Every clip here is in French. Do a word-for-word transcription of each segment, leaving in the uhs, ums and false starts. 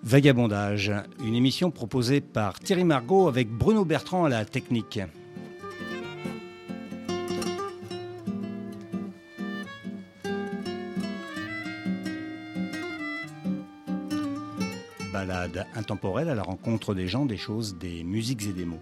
Vagabondage, une émission proposée par Thierry Margot avec Bruno Bertrand à la technique. Balade intemporelle à la rencontre des gens, des choses, des musiques et des mots.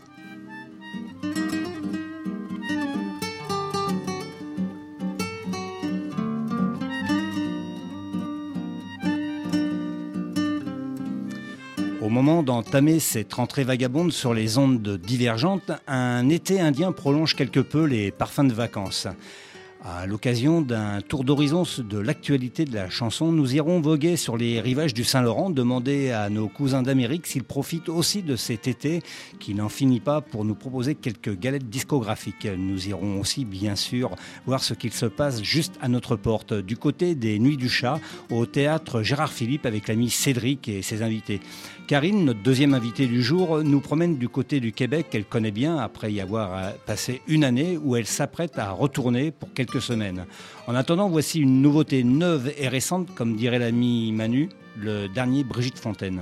Au moment d'entamer cette rentrée vagabonde sur les ondes divergentes, un été indien prolonge quelque peu les parfums de vacances. À l'occasion d'un tour d'horizon de l'actualité de la chanson, nous irons voguer sur les rivages du Saint-Laurent, demander à nos cousins d'Amérique s'ils profitent aussi de cet été qui n'en finit pas pour nous proposer quelques galettes discographiques. Nous irons aussi, bien sûr, voir ce qu'il se passe juste à notre porte, du côté des Nuits du Chat, au théâtre Gérard Philippe avec l'ami Cédric et ses invités. Karine, notre deuxième invitée du jour, nous promène du côté du Québec qu'elle connaît bien après y avoir passé une année où elle s'apprête à retourner pour quelques semaines. En attendant, voici une nouveauté neuve et récente, comme dirait l'ami Manu, le dernier Brigitte Fontaine.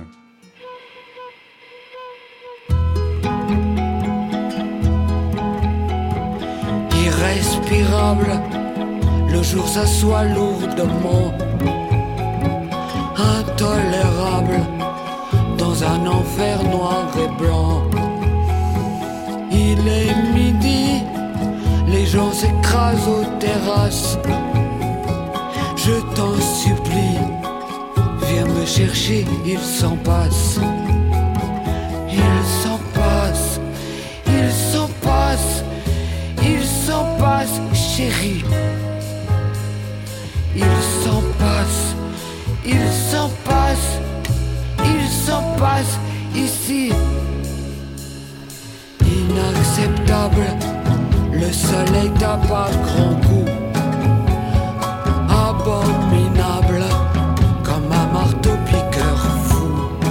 Irrespirable, le jour s'assoit lourdement, intolérable, dans un enfer noir et blanc. Il est midi, les gens s'écrasent aux terrasses. Je t'en supplie, viens me chercher, il s'en passe. Il s'en passe, il s'en passe, il s'en passe, chérie. Il s'en passe, il s'en passe, il s'en passe ici. Inacceptable, le soleil tape à grands coups. Abominable, comme un marteau-piqueur fou.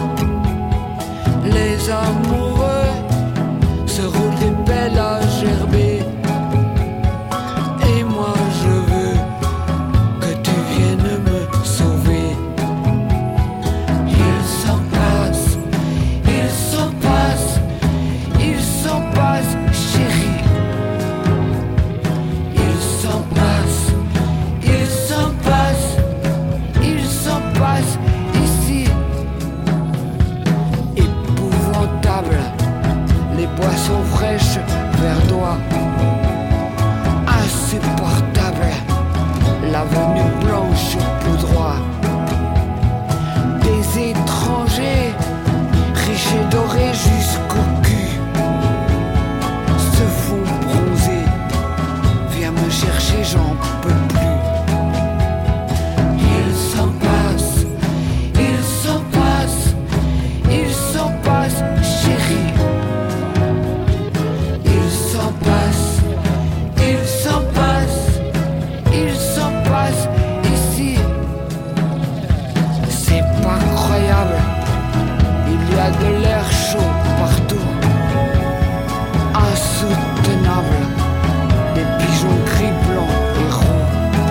Les amoureux se roulent des pelles à gerber. Et moi je veux que tu viennes me sauver. Il s'en passe, il s'en passe, il s'en passe, chérie. Il s'en passe, il s'en passe, il s'en passe ici. Épouvantable, les boissons fraîches verdoient. Insupportable, l'avenue blanche au poudroie. Des étrangers, riches et dorés jusqu'au cul, se font bronzer. Viens me chercher, j'en peux plus. Il s'en passe, il s'en passe, il s'en passe, chérie. Il s'en passe, il s'en passe, il s'en passe ici. C'est pas croyable, il y a de l'air chaud partout. Insoutenable, des pigeons gris, blancs et ronds.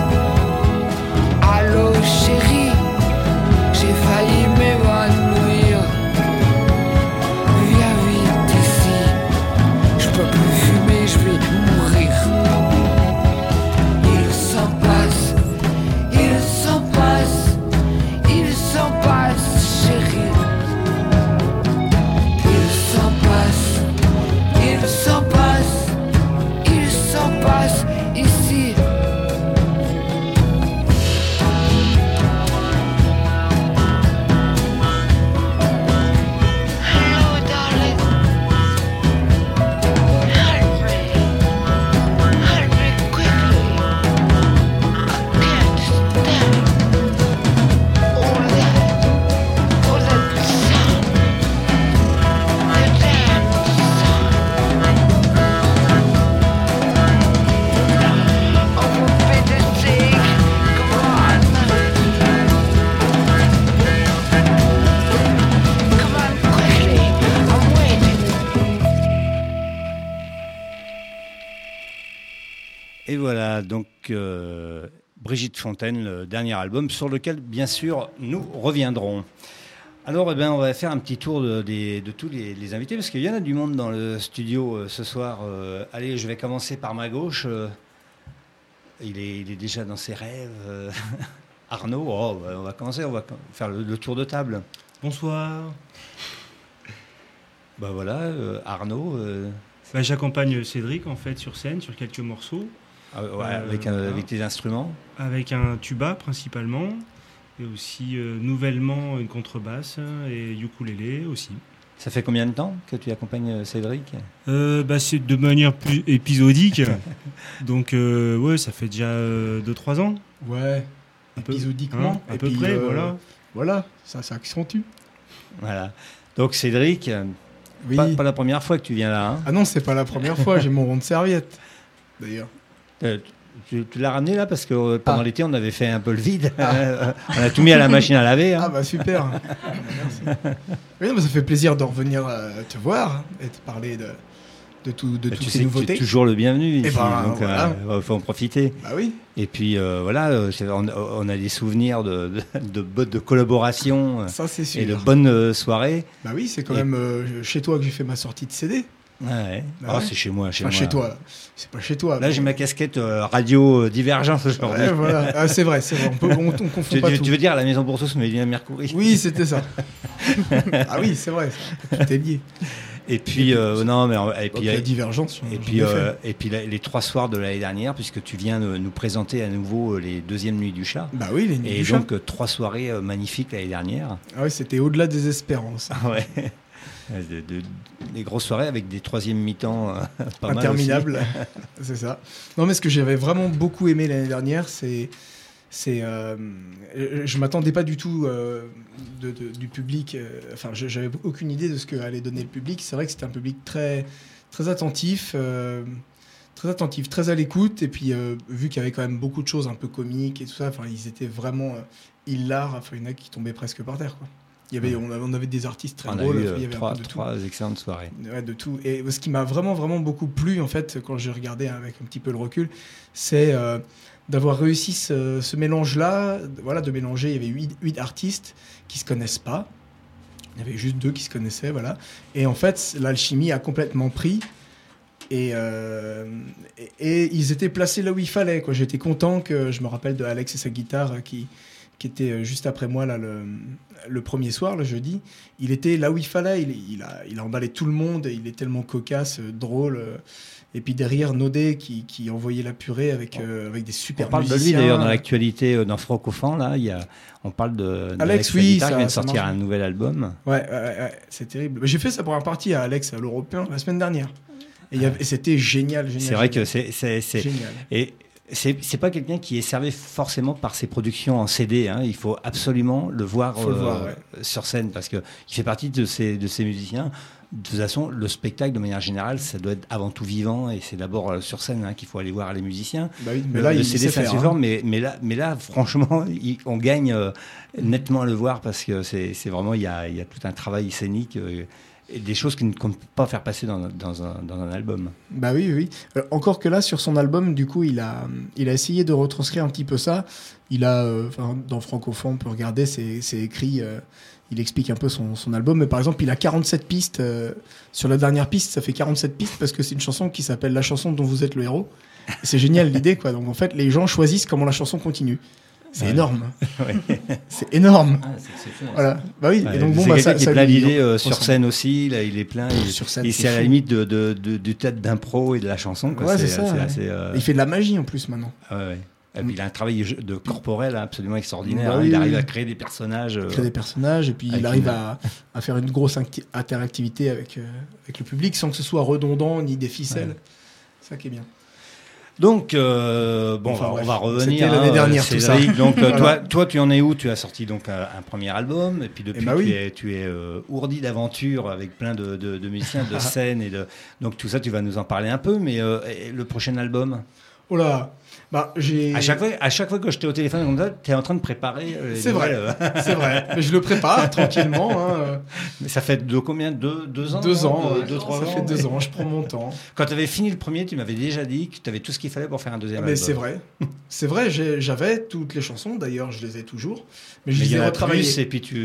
Allô chérie, j'ai failli m'évanouir. Viens vite ici, je peux plus fumer, je vais mourir. Il s'en passe, il s'en passe, il s'en passe, chérie. Il s'en passe, il s'en passe, il s'en passe ici. Hello, darling. Help me. Help me quickly. I can't stand all that, all that sound. The damn sound. Oh, for pity's sake, come on. Come on, quickly. I'm waiting. Et voilà, donc euh, Brigitte Fontaine, le dernier album sur lequel, bien sûr, nous reviendrons. Alors, eh ben, on va faire un petit tour de, de, de tous les, les invités, parce qu'il y en a du monde dans le studio euh, ce soir. Euh, allez, je vais commencer par ma gauche. Euh, il, est, il est déjà dans ses rêves. Euh, Arnaud, oh, on va commencer, on va faire le, le tour de table. Bonsoir. Ben voilà, euh, Arnaud. Euh... Bah, j'accompagne Cédric en fait sur scène, sur quelques morceaux. Ah, ouais, euh, avec, un, voilà. avec tes instruments. Avec un tuba principalement. Et aussi euh, nouvellement une contrebasse et ukulélé aussi. Ça fait combien de temps que tu accompagnes Cédric ? euh, bah, C'est de manière plus épisodique. Donc euh, ouais, ça fait déjà deux à trois ans. Ouais, un peu, épisodiquement. Hein, à et peu puis, près, euh, voilà. Voilà, ça s'accentue. Voilà. Donc Cédric, Oui. pas, pas la première fois que tu viens là. Hein. Ah non, c'est pas la première fois, j'ai mon rond de serviette, d'ailleurs. Euh, tu, tu l'as ramené là parce que euh, pendant Ah. l'été on avait fait un peu le vide. Ah. On a tout mis à la machine à laver. Hein. Ah bah super. Merci. Oui, non, mais ça fait plaisir de revenir euh, te voir et de parler de, de, tout, de Bah, toutes tu ces sais nouveautés. que tu es toujours le bienvenu ici, Eh ben, donc il voilà. euh, faut en profiter. Bah oui. Et puis euh, voilà, euh, c'est- on, on a des souvenirs de, de, de, de collaboration euh, Ça c'est sûr. et de bonnes euh, soirées. Bah oui, c'est quand Et- même euh, chez toi que j'ai fait ma sortie de C D. Ouais, ouais. Bah Oh, ouais. c'est chez moi, chez Enfin, moi. chez toi. C'est pas chez toi. Là, mais- j'ai ma casquette euh, radio euh, Divergence aujourd'hui. Ouais, voilà. Ah, c'est vrai, c'est vrai. On, peut, on, on confond Tu, pas tu- tout. tu veux dire à la Maison pour tous, Mélina Mercouri. Oui, c'était ça. Ah oui, c'est vrai. Ça. Tout est lié. Et puis, euh, non, mais et Donc, puis, la divergence. et j'en puis, ai euh, fait. et puis la- les trois soirs de l'année dernière, puisque tu viens de nous présenter à nouveau euh, les deuxièmes nuits du chat. Bah oui, les nuits Et du chat. donc euh, trois soirées euh, magnifiques l'année dernière. Ah oui, c'était au-delà des espérances. Ah ouais. De, de- des grosses soirées avec des troisièmes mi-temps euh, pas mal Interminable. C'est ça. Non, mais ce que j'avais vraiment beaucoup aimé l'année dernière, c'est. c'est euh, je m'attendais pas du tout euh, de, de- du public. euh, Enfin, je- j'avais aucune idée de ce que allait donner le public. C'est vrai que c'était un public très, très attentif. euh, Très attentif, très à l'écoute. Et puis, euh, vu qu'il y avait quand même beaucoup de choses un peu comiques et tout ça, enfin, ils étaient vraiment euh, hilars. Enfin, il y en a qui tombaient presque par terre, quoi. Il y avait, on, avait, on avait des artistes très On a drôles. eu enfin, il y euh, avait un trois, peu de tout. trois excellentes soirées. Ouais, de tout. Et ce qui m'a vraiment, vraiment beaucoup plu, en fait, quand j'ai regardé avec un petit peu le recul, c'est euh, d'avoir réussi ce, ce mélange-là, voilà, de mélanger, il y avait huit, huit artistes qui se connaissent pas. Il y avait juste deux qui se connaissaient, voilà. Et en fait, l'alchimie a complètement pris. Et, euh, et, et ils étaient placés là où il fallait, quoi. J'étais content que, je me rappelle de Alex et sa guitare euh, qui, qui était juste après moi là, le, le premier soir, le jeudi. Il était là où il fallait, il, il, a, il a emballé tout le monde, il est tellement cocasse, euh, drôle. euh. Et puis derrière, Nodé qui, qui envoyait la purée avec, euh, avec des super On parle de lui musiciens. d'ailleurs dans l'actualité, euh, dans Francophone, là, il y a, on parle de Alex, la oui, guitare, ça- qui vient de ça sortir marche. un nouvel album. Ouais, ouais, ouais, ouais, c'est terrible. J'ai fait sa première partie à Alex, à l'Européen, la semaine dernière. Et, il y avait- et c'était génial, génial. C'est vrai que génial. c'est, c'est, c'est- Génial. et c'est, c'est pas quelqu'un qui est servi forcément par ses productions en C D. Hein. Il faut absolument le voir, Faut le voir, ouais. sur scène parce que il fait partie de ces, de ces musiciens. De toute façon, le spectacle, de manière générale, ça doit être avant tout vivant et c'est d'abord euh, sur scène hein, qu'il faut aller voir les musiciens. Bah oui, mais Le- là, le il C D, sait c'est un faire, support, hein. mais, mais, là, mais là, franchement, il- on gagne euh, nettement à le voir parce que c'est, c'est vraiment, il y a, il y a tout un travail scénique euh, et des choses qu'on ne peut pas faire passer dans, dans, un, dans un album. Bah oui, oui, oui. Euh, encore que là, sur son album, du coup, il a, il a essayé de retranscrire un petit peu ça. Il a, euh, enfin, dans Francophone, on peut regarder, c'est, c'est écrit, euh, il explique un peu son, son album. Mais par exemple, il a quarante-sept pistes. euh, sur la dernière piste, ça fait quarante-sept pistes parce que c'est une chanson qui s'appelle La chanson dont vous êtes le héros. Et c'est génial l'idée, quoi. Donc en fait, les gens choisissent comment la chanson continue. C'est Ouais. énorme. C'est énorme. Ah, c'est, c'est Voilà. Bah oui. Ouais, et donc bon, c'est bah, quelqu'un ça, qui est ça plein lui d'idées euh, sur ressemble. scène aussi. Là, il est plein. Il, Sur scène, il- c'est c'est à la fou. limite de, de, de- du théâtre d'impro et de la chanson. Quoi. Ouais, c'est, c'est ça, c'est ouais. assez, euh, Il fait de la magie en plus maintenant. ouais, ouais. Et puis, il a un travail de corporel hein, absolument extraordinaire. Bah hein. oui, il arrive oui. à créer des personnages. euh, Créer des personnages et puis avec il arrive une- à, à faire une grosse acti- interactivité avec, euh, avec le public sans que ce soit redondant ni des ficelles. Ouais. C'est ça qui est bien. Donc, euh, bon, Enfin, on va- bref. on va revenir. C'était l'année hein, dernière, tout Cédric. ça. Donc, euh, Voilà. toi, toi, tu en es où? Tu as sorti donc un, un premier album, et puis depuis, Eh ben oui. tu es, tu es euh, ourdi d'aventure avec plein de, de, de musiciens, de scènes et de. Donc tout ça, tu vas nous en parler un peu. Mais euh, et le prochain album, Oh là, bah j'ai. à chaque fois, à chaque fois que je t'ai au téléphone comme ça, tu es en train de préparer. euh, les C'est vrai, nouvelles, euh. c'est vrai. Mais je le prépare tranquillement. Hein. Mais ça fait de combien? Deux, deux ans. Deux hein, ans, deux, ouais. deux, trois ça ans. fait deux ans. Je prends mon temps. Quand tu avais fini le premier, tu m'avais déjà dit que tu avais tout ce qu'il fallait pour faire un deuxième Mais album. c'est vrai, c'est vrai. j'ai- J'avais toutes les chansons. D'ailleurs, je les ai toujours. Mais je Mais il les y ai en a retravaillées. plus, et puis tu.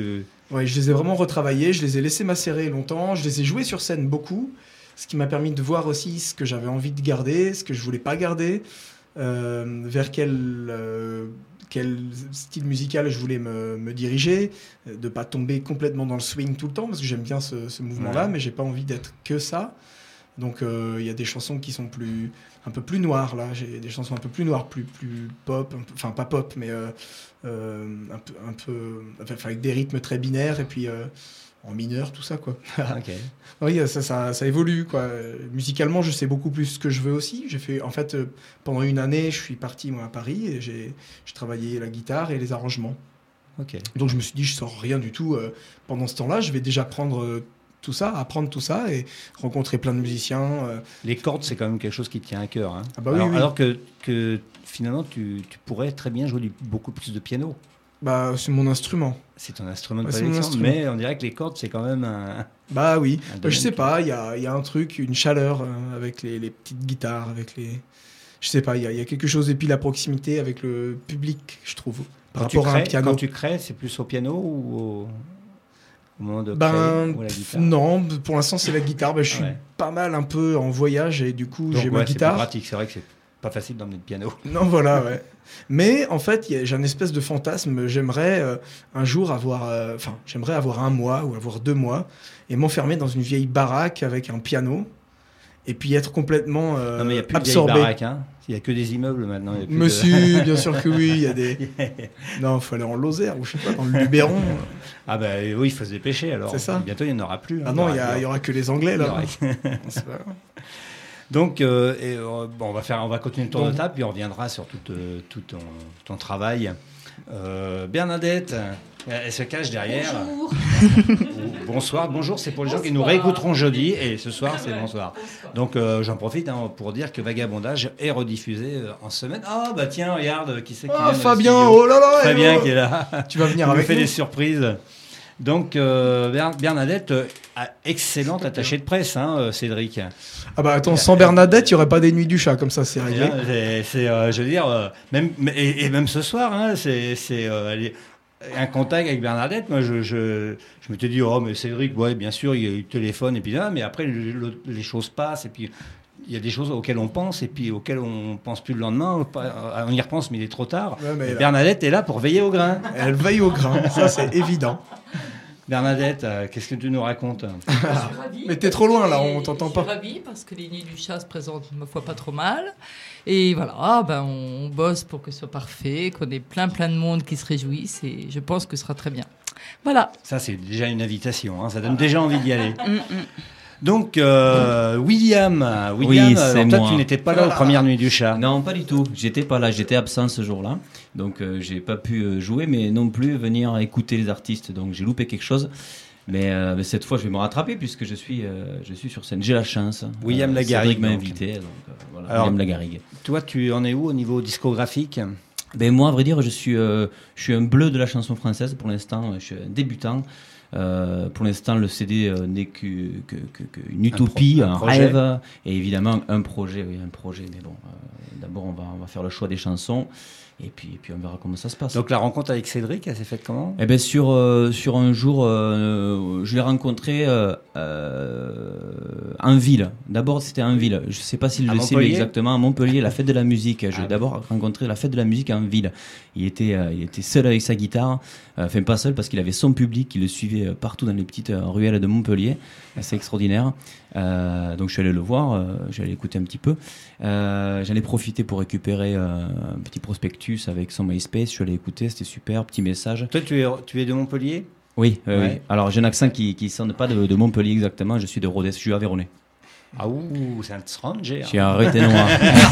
Ouais, je les ai vraiment retravaillés, je les ai laissés macérer longtemps, je les ai joués sur scène beaucoup, ce qui m'a permis de voir aussi ce que j'avais envie de garder, ce que je voulais pas garder, euh, vers quel, euh, quel style musical je voulais me, me diriger, de pas tomber complètement dans le swing tout le temps, parce que j'aime bien ce, ce mouvement-là, Ouais. mais j'ai pas envie d'être que ça. Donc il euh, y a des chansons qui sont plus, un peu plus noires là. J'ai des chansons un peu plus noires, plus, plus pop, un peu- enfin pas pop, mais euh, euh, un peu, un peu, enfin, avec des rythmes très binaires et puis euh, en mineur tout ça quoi. Ok. Oui, ça, ça, ça évolue quoi. Euh, Musicalement, je sais beaucoup plus ce que je veux aussi. J'ai fait, en fait, euh, pendant une année, je suis parti moi à Paris et j'ai, j'ai travaillé la guitare et les arrangements. Ok. Donc je me suis dit, je sors rien du tout euh, pendant ce temps-là. Je vais déjà prendre euh, tout ça, apprendre tout ça et rencontrer plein de musiciens. euh, Les cordes, c'est quand même quelque chose qui te tient à cœur. Hein. Ah bah oui, alors, oui. alors que, que finalement, tu, tu pourrais très bien jouer du- beaucoup plus de piano. Bah, c'est mon instrument. C'est ton instrument de Ouais, c'est mon prédilection, instrument. mais on dirait que les cordes, c'est quand même un... Bah oui. Un Bah, je domaine sais qui- pas, il y a, il y a un truc, une chaleur euh, avec les, les petites guitares, avec les. Je sais pas, il y, a- il y a quelque chose. Et puis la proximité avec le public, je trouve. Par Quand tu, rapport à un crées, piano. quand tu crées, c'est plus au piano ou au, au moment de Ben, créer ou à la pff, guitare? non, pour l'instant c'est la guitare. Bah, je suis Ouais. pas mal un peu en voyage et du coup Donc, j'ai ouais, ma c'est plus guitare. pratique. C'est vrai que c'est pas facile d'emmener le piano. Non, voilà, ouais. Mais en fait, il y a- j'ai un espèce de fantasme. J'aimerais euh, un jour avoir, euh, enfin, j'aimerais avoir un mois ou avoir deux mois et m'enfermer dans une vieille baraque avec un piano et puis être complètement euh, non, mais il n'y a plus de vieilles absorbé. baraques. Hein. Il n'y a que des immeubles maintenant. il y a plus de- Monsieur, bien sûr que oui, il y a des. Non, il faut aller en Lozère ou je sais pas, dans le Luberon. Ah bah oui, il faut se dépêcher alors. C'est ça. Bientôt, il n'y en aura plus. hein. Ah non, il y, aura- a- il y aura que les Anglais il y là. aura- Non, c'est pas grave. Donc, euh, et, euh, bon, on va faire, on va continuer le tour Bon. de table, puis on reviendra sur tout, euh, tout ton, ton travail. Euh, Bernadette, elle se cache derrière. Bonjour. Bonsoir, bonjour, c'est pour les gens qui nous Bonsoir. réécouteront jeudi, et ce soir, c'est bonsoir. Bonsoir. Donc, euh, j'en profite hein, pour dire que Vagabondage est rediffusé euh, en semaine. Ah, bah tiens, regarde, qui c'est qui Ah, vient dans le Fabien, studio. oh là là, Fabien hello. qui est là. Tu vas venir Il nous avec fait nous. des surprises. Donc, euh, Ber- Bernadette, euh, a- excellente attachée de presse, hein, euh, Cédric. Ah bah attends, sans Bernadette, il y aurait pas des nuits du chat, comme ça c'est réglé. Bien, c'est, c'est, euh, je veux dire, euh, même, et, et même ce soir, hein, c'est, c'est euh, elle est- un contact avec Bernadette. Moi, je, je, je m'étais dit, oh, mais Cédric, ouais, bien sûr, il, il téléphone, et puis là, mais après, le- le- les choses passent, et puis il y a des choses auxquelles on pense, et puis auxquelles on pense plus le lendemain. Pas- On y repense, mais il est trop tard. Ouais, mais Et là, Bernadette est là pour veiller au grain. elle veille au grain, ça c'est évident. Bernadette, euh, qu'est-ce que tu nous racontes? Je suis ravie Mais t'es trop loin, là, on Et t'entend Je pas. suis ravie parce que les nids du chat se présentent, ma foi, pas trop mal. Et voilà, ben, on bosse pour que ce soit parfait, qu'on ait plein plein de monde qui se réjouissent et je pense que ce sera très bien. Voilà. Ça, c'est déjà une invitation. Hein, ça donne déjà envie d'y aller. Donc, euh, William, William Oui, alors c'est toi, moi. tu n'étais pas là aux premières nuits du chat. Non, pas du tout. J'étais pas là. J'étais absent ce jour-là. Donc, euh, j'ai pas pu euh, jouer, mais non plus venir écouter les artistes. Donc, j'ai loupé quelque chose. Mais, euh, mais cette fois, je vais me rattraper puisque je suis, euh, je suis sur scène. J'ai la chance. William Euh, Lagarrigue, Cédric m'a donc. invité. Donc, euh, voilà, Alors- William Lagarrigue. Toi, tu en es où au niveau discographique? Ben moi, à vrai dire, je suis, euh, je suis un bleu de la chanson française pour l'instant. Je suis un débutant. Euh, pour l'instant, le C D euh, n'est que, que, que- que une utopie, pro- un un, projet. rêve, et évidemment un projet. Oui, un projet. Mais bon, euh, d'abord, on va, on va faire le choix des chansons, et puis, et puis on verra comment ça se passe. Donc, la rencontre avec Cédric, elle s'est faite comment? Eh ben sur euh, sur un jour, euh, je l'ai rencontré euh, euh, en ville. D'abord, c'était en ville. Je sais pas s'il À le sait lui, Montpellier exactement. À Montpellier, la fête de la musique. Ah J'ai oui. d'abord rencontré la fête de la musique en ville. Il était euh, il était seul avec sa guitare. Euh, Enfin pas seul parce qu'il avait son public qui le suivait euh, partout dans les petites euh, ruelles de Montpellier. C'est extraordinaire. Euh, donc je suis allé le voir. Euh, je suis allé écouter un petit peu. Euh, J'en ai profité pour récupérer euh, un petit prospectus avec son MySpace. Je suis allé écouter. C'était super. Petit message. Toi, tu es, tu es de Montpellier? Oui, oui, Ouais. oui. Alors j'ai un accent qui ne sonne pas de, de Montpellier exactement, je suis de Rodez, je suis aveyronais. Ah ouh, c'est un stranger. Je suis un rété noir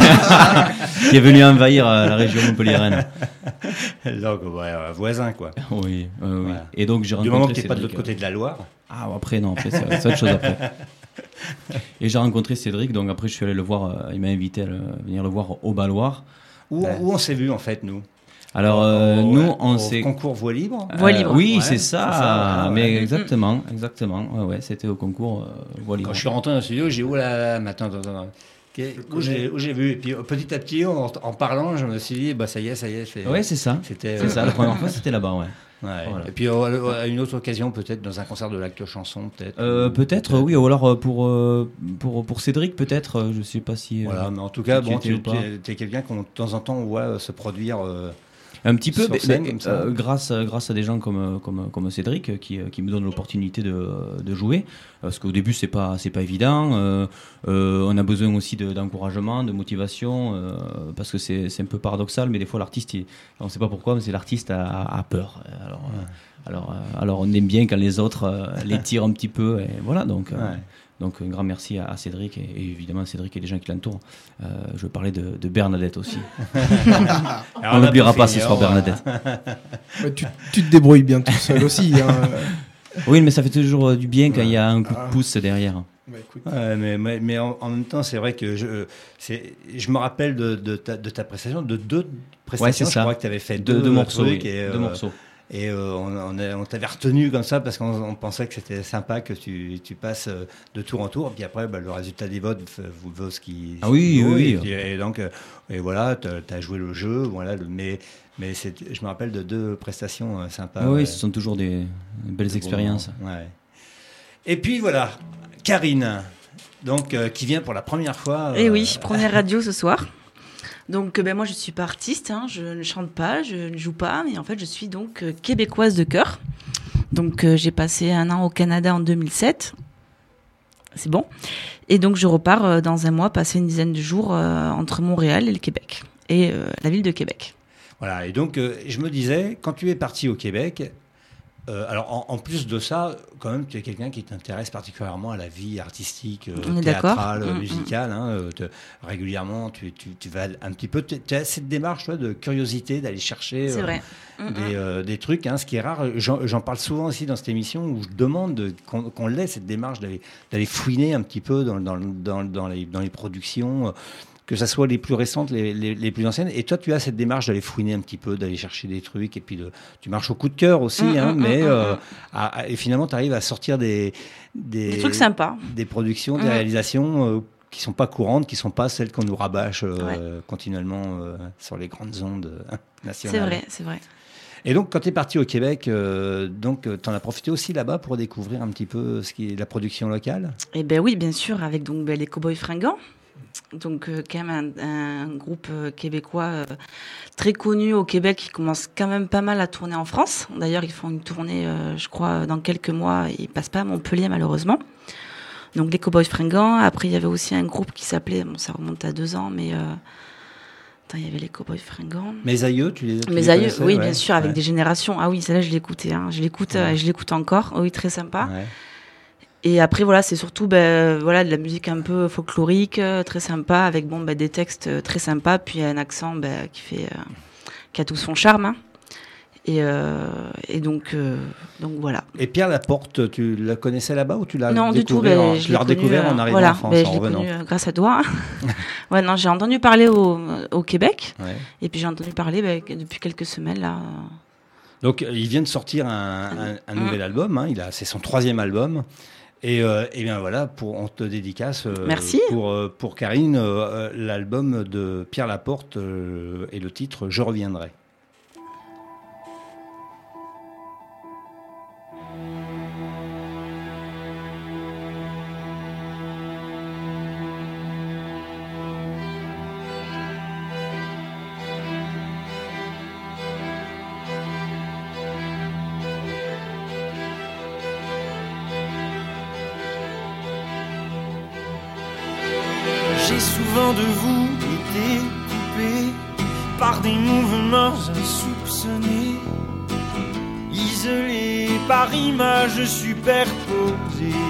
qui est venu envahir euh, la région montpelliéraine. Donc, ouais, euh, voisin, quoi. Oui, oui, oui. Voilà. Et donc j'ai Du rencontré moment que tu n'es pas de Cédric, l'autre côté de la Loire. euh, Ah, après non, après c'est c'est autre chose après. Et j'ai rencontré Cédric, donc après je suis allé le voir, euh, il m'a invité à le- venir le voir au Baloir. Où, Ouais. où on s'est vu, en fait, nous? Alors euh, Au- nous on au s'est... concours Voix Libre. Voix libre. Oui, Ouais, c'est c'est ça, ça, ouais. mais exactement, exactement. Ouais, ouais, c'était au concours euh, Voix libre. Quand je suis rentré dans le studio, j'ai dit, oh là là, mais attends, attends, attends. Qu'est- Où j'ai où j'ai vu? Et puis, euh, petit à petit, en, en parlant, je me suis dit, bah ça y est, ça y est. c'est- Ouais, c'est ça. C'était C'est ça, la première fois c'était là-bas, ouais. Ouais. Voilà. Et puis euh, à une autre occasion, peut-être dans un concert de l'acte chanson, peut-être. Euh, peut-être, oui, ou alors pour, euh, pour, pour Cédric, peut-être, euh, je sais pas si. euh, Voilà, mais en tout cas, si bon, tu étais tu ou pas. es quelqu'un qu'on de temps en temps on voit euh, se produire. euh, Un petit peu, Sur mais- scène, mais, comme ça. euh, grâce, grâce à des gens comme, comme, comme Cédric euh, qui, qui me donnent l'opportunité de, de jouer. Parce qu'au début, c'est pas, c'est pas évident. Euh, euh, on a besoin aussi de, d'encouragement, de motivation, euh, parce que c'est, c'est un peu paradoxal, mais des fois, l'artiste, il- on ne sait pas pourquoi, mais c'est l'artiste a, a peur. Alors, euh, alors, euh, alors, on aime bien quand les autres euh, les tirent un petit peu. Et voilà, donc. euh, Ouais. Donc un grand merci à, à Cédric et, et évidemment à Cédric et les gens qui l'entourent. Euh, je veux parler de, de Bernadette aussi. Alors, On là, n'oubliera pour pas ce finir, soir on va- Bernadette. Ouais, tu, tu te débrouilles bien tout seul aussi. Hein. Oui, mais ça fait toujours du bien quand il y a un coup Ah. de pouce derrière. Bah, écoute. Ouais, mais, mais, mais en, en même temps, c'est vrai que je, c'est, je me rappelle de, de, ta, de ta prestation, de deux prestations. Ouais, c'est je ça. crois que tu avais fait Deux, deux, deux morceaux. trucs oui. Et, euh, Deux morceaux. Et euh, on, on, a- on t'avait retenu comme ça parce qu'on on pensait que c'était sympa que tu, tu passes euh, de tour en tour. Puis après, bah, le résultat des votes f- vous vaut ce qui. Ah oui, ce qui vaut. oui, Et, oui. puis- et donc, euh, et voilà, tu as joué le jeu. Voilà, le- mais mais c'est, je me rappelle de deux prestations euh, sympas. Ah oui, ouais. ce sont toujours des belles Des expériences. bons moments, ouais. Et puis voilà, Karine, donc, euh, qui vient pour la première fois. Et euh, oui, première radio ce soir. Donc, euh, ben, moi, je suis pas artiste, hein, je ne chante pas, je ne joue pas, mais en fait, je suis donc euh, québécoise de cœur. Donc, euh, j'ai passé un an au Canada en deux mille sept. C'est bon. Et donc, je repars euh, dans un mois, passer une dizaine de jours euh, entre Montréal et le Québec, et euh, la ville de Québec. Voilà, et donc euh, je me disais, quand tu es parti au Québec, euh, alors en, en plus de ça, quand même, tu es quelqu'un qui t'intéresse particulièrement à la vie artistique, euh, On est d'accord. théâtrale, Mm, mm. musicale. Hein, euh, te- régulièrement, tu, tu, tu vas un petit peu. Tu as cette démarche toi, de curiosité, d'aller chercher C'est euh, vrai. Mm, mm. des, euh, des trucs, hein, ce qui est rare. J'en, j'en parle souvent aussi dans cette émission où je demande de- qu'on, qu'on l'ait, cette démarche d'aller, d'aller fouiner un petit peu dans, dans, dans, dans, les, dans les productions. euh, que ce soit les plus récentes, les, les, les plus anciennes. Et toi, tu as cette démarche d'aller fouiner un petit peu, d'aller chercher des trucs, et puis de, tu marches au coup de cœur aussi, Mm, hein, mm, mais mm, euh, mm. à- à- et finalement, tu arrives à sortir des, des, Des trucs sympas. des productions, des Mm. réalisations euh, qui sont pas courantes, qui sont pas celles qu'on nous rabâche euh, Ouais. continuellement euh, sur les grandes ondes euh, nationales. C'est vrai, c'est vrai. Et donc, quand tu es parti au Québec, euh, donc tu en as profité aussi là-bas pour découvrir un petit peu ce qui est la production locale. Eh ben oui, bien sûr, avec donc ben, les Cowboys Fringants. Donc euh, quand même un, un groupe euh, québécois euh, très connu au Québec qui commence quand même pas mal à tourner en France. D'ailleurs, ils font une tournée, euh, je crois, dans quelques mois. Ils passent pas à Montpellier malheureusement. Donc les Cowboys Fringants. Après, il y avait aussi un groupe qui s'appelait, bon, ça remonte à deux ans, mais euh, attends, il y avait les Cowboys Fringants. Mes aïeux, tu les tu Mes les aïeux, connaissais, oui, ouais. bien sûr, avec Ouais. des générations. Ah oui, celle-là, je l'écoutais. Hein. Je l'écoute, Ouais. euh, je l'écoute encore. Oui, très sympa. Ouais. Et après, voilà, c'est surtout ben, voilà, de la musique un peu folklorique, euh, très sympa, avec bon, ben, des textes euh, très sympas, puis un accent ben, qui, fait, euh, qui a tout son charme. Hein. Et, euh, et donc, euh, donc voilà. Et Pierre Laporte, tu la connaissais là-bas ou tu l'as Non, du tout. découvert, Ben, en- je tu l'ai l'as connu, redécouvert en euh, arrivant voilà, en France, ben, en je l'ai revenant connu euh, grâce à toi. Ouais, non, j'ai entendu parler au, au Québec, Ouais. et puis j'ai entendu parler ben, depuis quelques semaines là. Donc, euh, il vient de sortir un, un- un Mm. nouvel album. Hein. Il a, c'est son troisième album. Et, euh, et bien voilà, pour, on te dédicace euh, Merci. pour, euh, pour Karine, euh, l'album de Pierre Laporte euh, et le titre Je reviendrai. J'ai souvent de vous été coupé par des mouvements insoupçonnés, isolé par images superposées.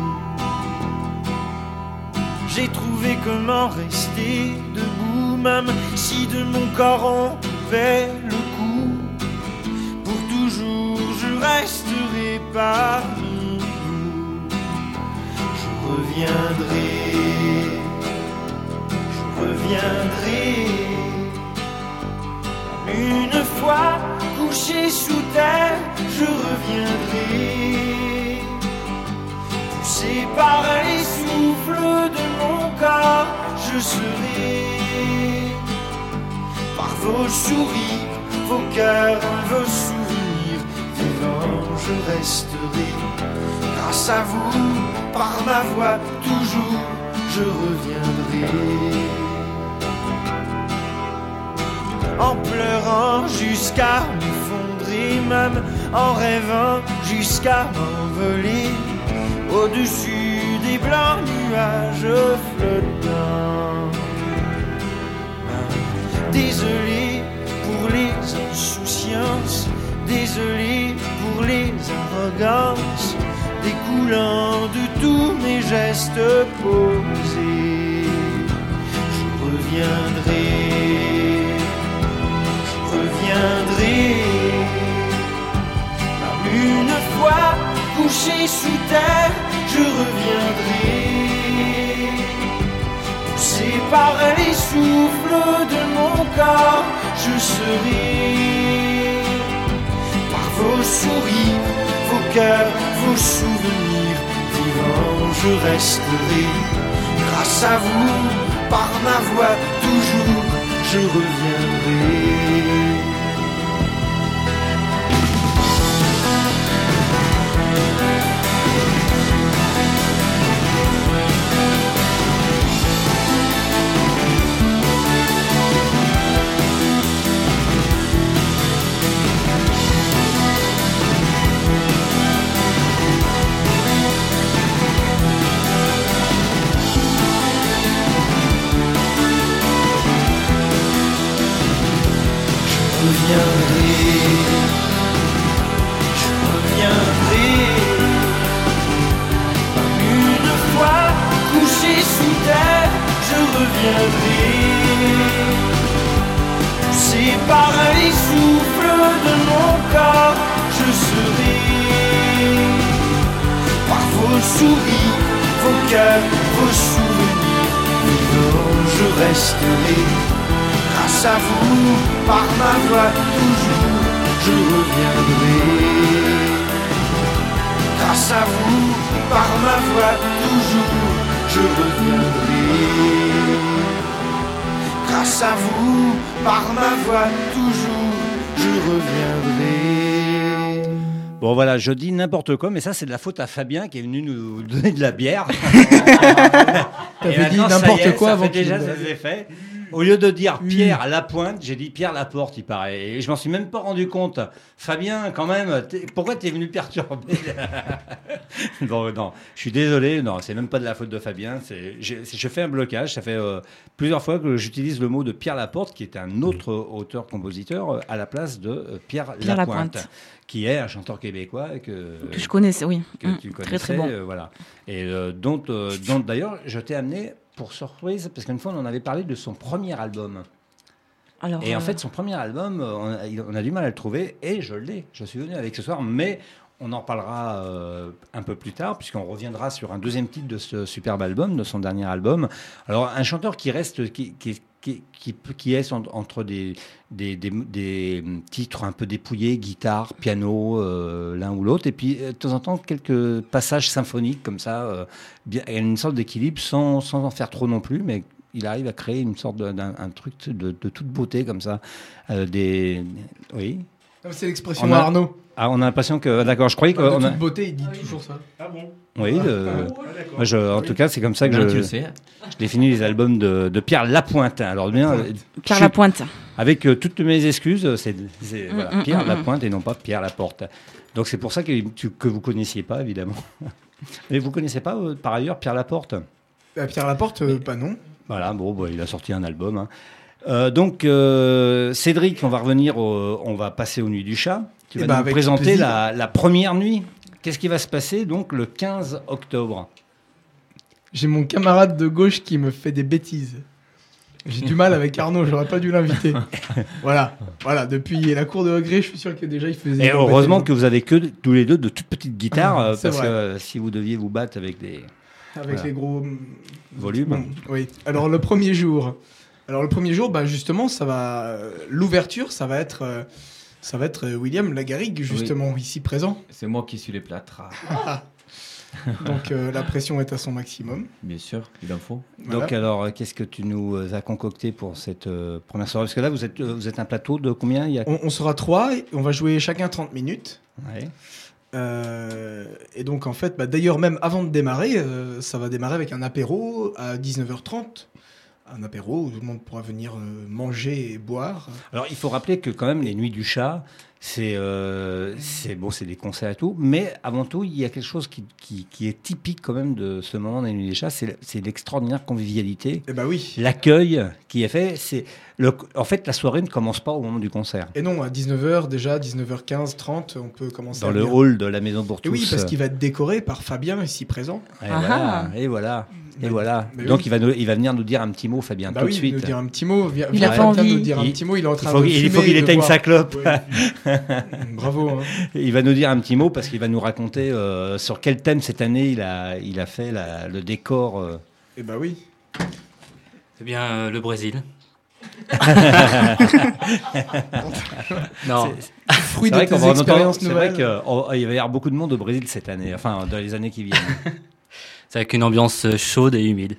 J'ai trouvé comment rester debout, même si de mon corps on fait le coup. Pour toujours, je resterai parmi vous. Je reviendrai. Reviendrai une fois couché sous terre, je reviendrai poussé par les souffles de mon corps, je serai par vos sourires, vos cœurs, vos souvenirs, je resterai. Grâce à vous, par ma voix, toujours je reviendrai. En pleurant jusqu'à m'effondrer, même en rêvant jusqu'à m'envoler au-dessus des blancs nuages flottants. Désolé pour les insouciances, désolé pour les arrogances découlant de tous mes gestes posés. Je reviendrai, je reviendrai. Même une fois couché sous terre, je reviendrai. Poussé par les souffles de mon corps, je serai. Par vos sourires, vos cœurs, vos souvenirs, vivant je resterai. Grâce à vous, par ma voix, toujours je reviendrai. Je reviendrai, je reviendrai. Une fois couché sous terre, je reviendrai. Poussé par les souffles de mon corps, je serai. Par vos sourires, vos cœurs, vos souvenirs, vivant je resterai. Grâce à vous, par ma voix, toujours je reviendrai. Grâce à vous, par ma voix, toujours je reviendrai. Grâce à vous, par ma voix, toujours je reviendrai. Bon voilà, je dis n'importe quoi, mais ça c'est de la faute à Fabien qui est venu nous donner de la bière. T'avais dit n'importe quoi avant qu'il déjà qu'il- ses effets. Au lieu de dire Pierre Lapointe, j'ai dit Pierre Laporte, il paraît. Et je m'en suis même pas rendu compte. Fabien, quand même, t'es- pourquoi t'es venu perturber? Non, non, je suis désolé. Non, c'est même pas de la faute de Fabien. C'est, j'ai- c'est- je fais un blocage. Ça fait euh, plusieurs fois que j'utilise le mot de Pierre Laporte, qui est un autre auteur-compositeur, euh, à la place de euh, Pierre, Pierre Lapointe, Lapointe. qui est un chanteur québécois que, Que je connaissais, oui. que Mm, tu très connaissais. très bon. euh, voilà. Et euh, dont, euh, dont d'ailleurs, je t'ai amené pour surprise, parce qu'une fois, on en avait parlé de son premier album. Alors, Et en euh, fait, son premier album, euh, on a, on a du mal à le trouver, et je l'ai. Je suis venu avec ce soir, mais on en parlera euh, un peu plus tard, puisqu'on reviendra sur un deuxième titre de ce superbe album, de son dernier album. Alors, un chanteur qui reste, qui, qui, qui, qui, qui est en- entre des, des, des, des titres un peu dépouillés, guitare, piano, euh, l'un ou l'autre, et puis euh, de temps en temps, quelques passages symphoniques comme ça, euh, bien, il y a une sorte d'équilibre sans, sans en faire trop non plus, mais il arrive à créer une sorte de- d'un un truc de, de toute beauté comme ça. Euh, des, oui. Non, C'est l'expression On a- Arnaud. Ah, on a l'impression que. D'accord, je croyais que. De on a- toute beauté, il dit toujours ça. Ah bon? Oui, euh, moi, je- en tout cas, c'est comme ça que Maintenant, je, tu le sais. je définis les albums de, de Pierre Lapointe. Alors, bien, euh, Pierre je- Lapointe. avec euh, toutes mes excuses, c'est c'est- Mm, voilà, mm, Pierre mm, Lapointe et non pas Pierre Laporte. Donc, c'est pour ça que, tu, que vous ne connaissiez pas, évidemment. Mais vous ne connaissez pas, euh, par ailleurs, Pierre Laporte? Euh, Pierre Laporte, euh, pas non. Voilà, bon, bah, il a sorti un album. hein. Euh, donc, euh, Cédric, on va revenir, au- on va passer aux Nuits du Chat. Tu Eh vas ben, nous avec présenter plaisir. la, la première nuit. Qu'est-ce qui va se passer donc le quinze octobre? J'ai mon camarade de gauche qui me fait des bêtises. J'ai du mal avec Arnaud, j'aurais pas dû l'inviter. Voilà, voilà. Depuis la cour de regret, je suis sûr que déjà il faisait. Et heureusement que vous avez que tous les deux de toutes petites guitares, euh, C'est parce vrai. que euh, si vous deviez vous battre avec des avec voilà. les gros volumes. Bon, oui. Alors le premier jour, alors le premier jour, bah justement, ça va. euh, L'ouverture, ça va être, euh, ça va être euh, William Lagarrigue, justement ici présent. C'est moi qui suis les plâtres. Donc euh, la pression est à son maximum. Bien sûr, il en faut. Voilà. Donc alors, euh, qu'est-ce que tu nous as concocté pour cette euh, première soirée? Parce que là, vous êtes, euh, vous êtes un plateau de combien? Il y a... On, on sera trois, et on va jouer chacun trente minutes. Ouais. Euh, et donc en fait, bah, d'ailleurs même avant de démarrer, euh, ça va démarrer avec un apéro à dix-neuf heures trente. Un apéro où tout le monde pourra venir euh, manger et boire. Alors il faut rappeler que quand même les Nuits du Chat, c'est, euh, c'est, bon, c'est des concerts et tout, mais avant tout il y a quelque chose qui, qui, qui est typique quand même de ce moment des Nuits du Chat, c'est, c'est l'extraordinaire convivialité. Eh ben oui. L'accueil qui est fait, c'est le, en fait la soirée ne commence pas au moment du concert. Et non, à dix-neuf heures déjà, dix-neuf heures quinze, trente, on peut commencer dans à le venir. hall de la Maison pour tous. Et oui, parce qu'il va être décoré par Fabien ici présent. Et Ah voilà. Et voilà. Et Mais- voilà. mais Donc oui. il va nous, il va venir nous dire un petit mot, Fabien, Bah tout oui, de suite. nous dire un petit mot. Viens, Il viens, a pas Fabien, envie. nous dire un Il- petit mot. Il est en Il train faut, de il faut fumer qu'il et de éteigne boire. sa clope. Ouais. Bravo. Hein. Il va nous dire un petit mot parce qu'il va nous raconter euh, sur quel thème cette année il a, il a fait la- le décor. euh. Et bah oui. Eh bien, euh, le Brésil. Non, Fruit C'est de vrai qu'on tes va en entendre- expériences c'est vrai nouvelles. qu'il va y avoir beaucoup de monde au Brésil cette année, enfin dans les années qui viennent. c'est avec une ambiance euh, chaude et humide.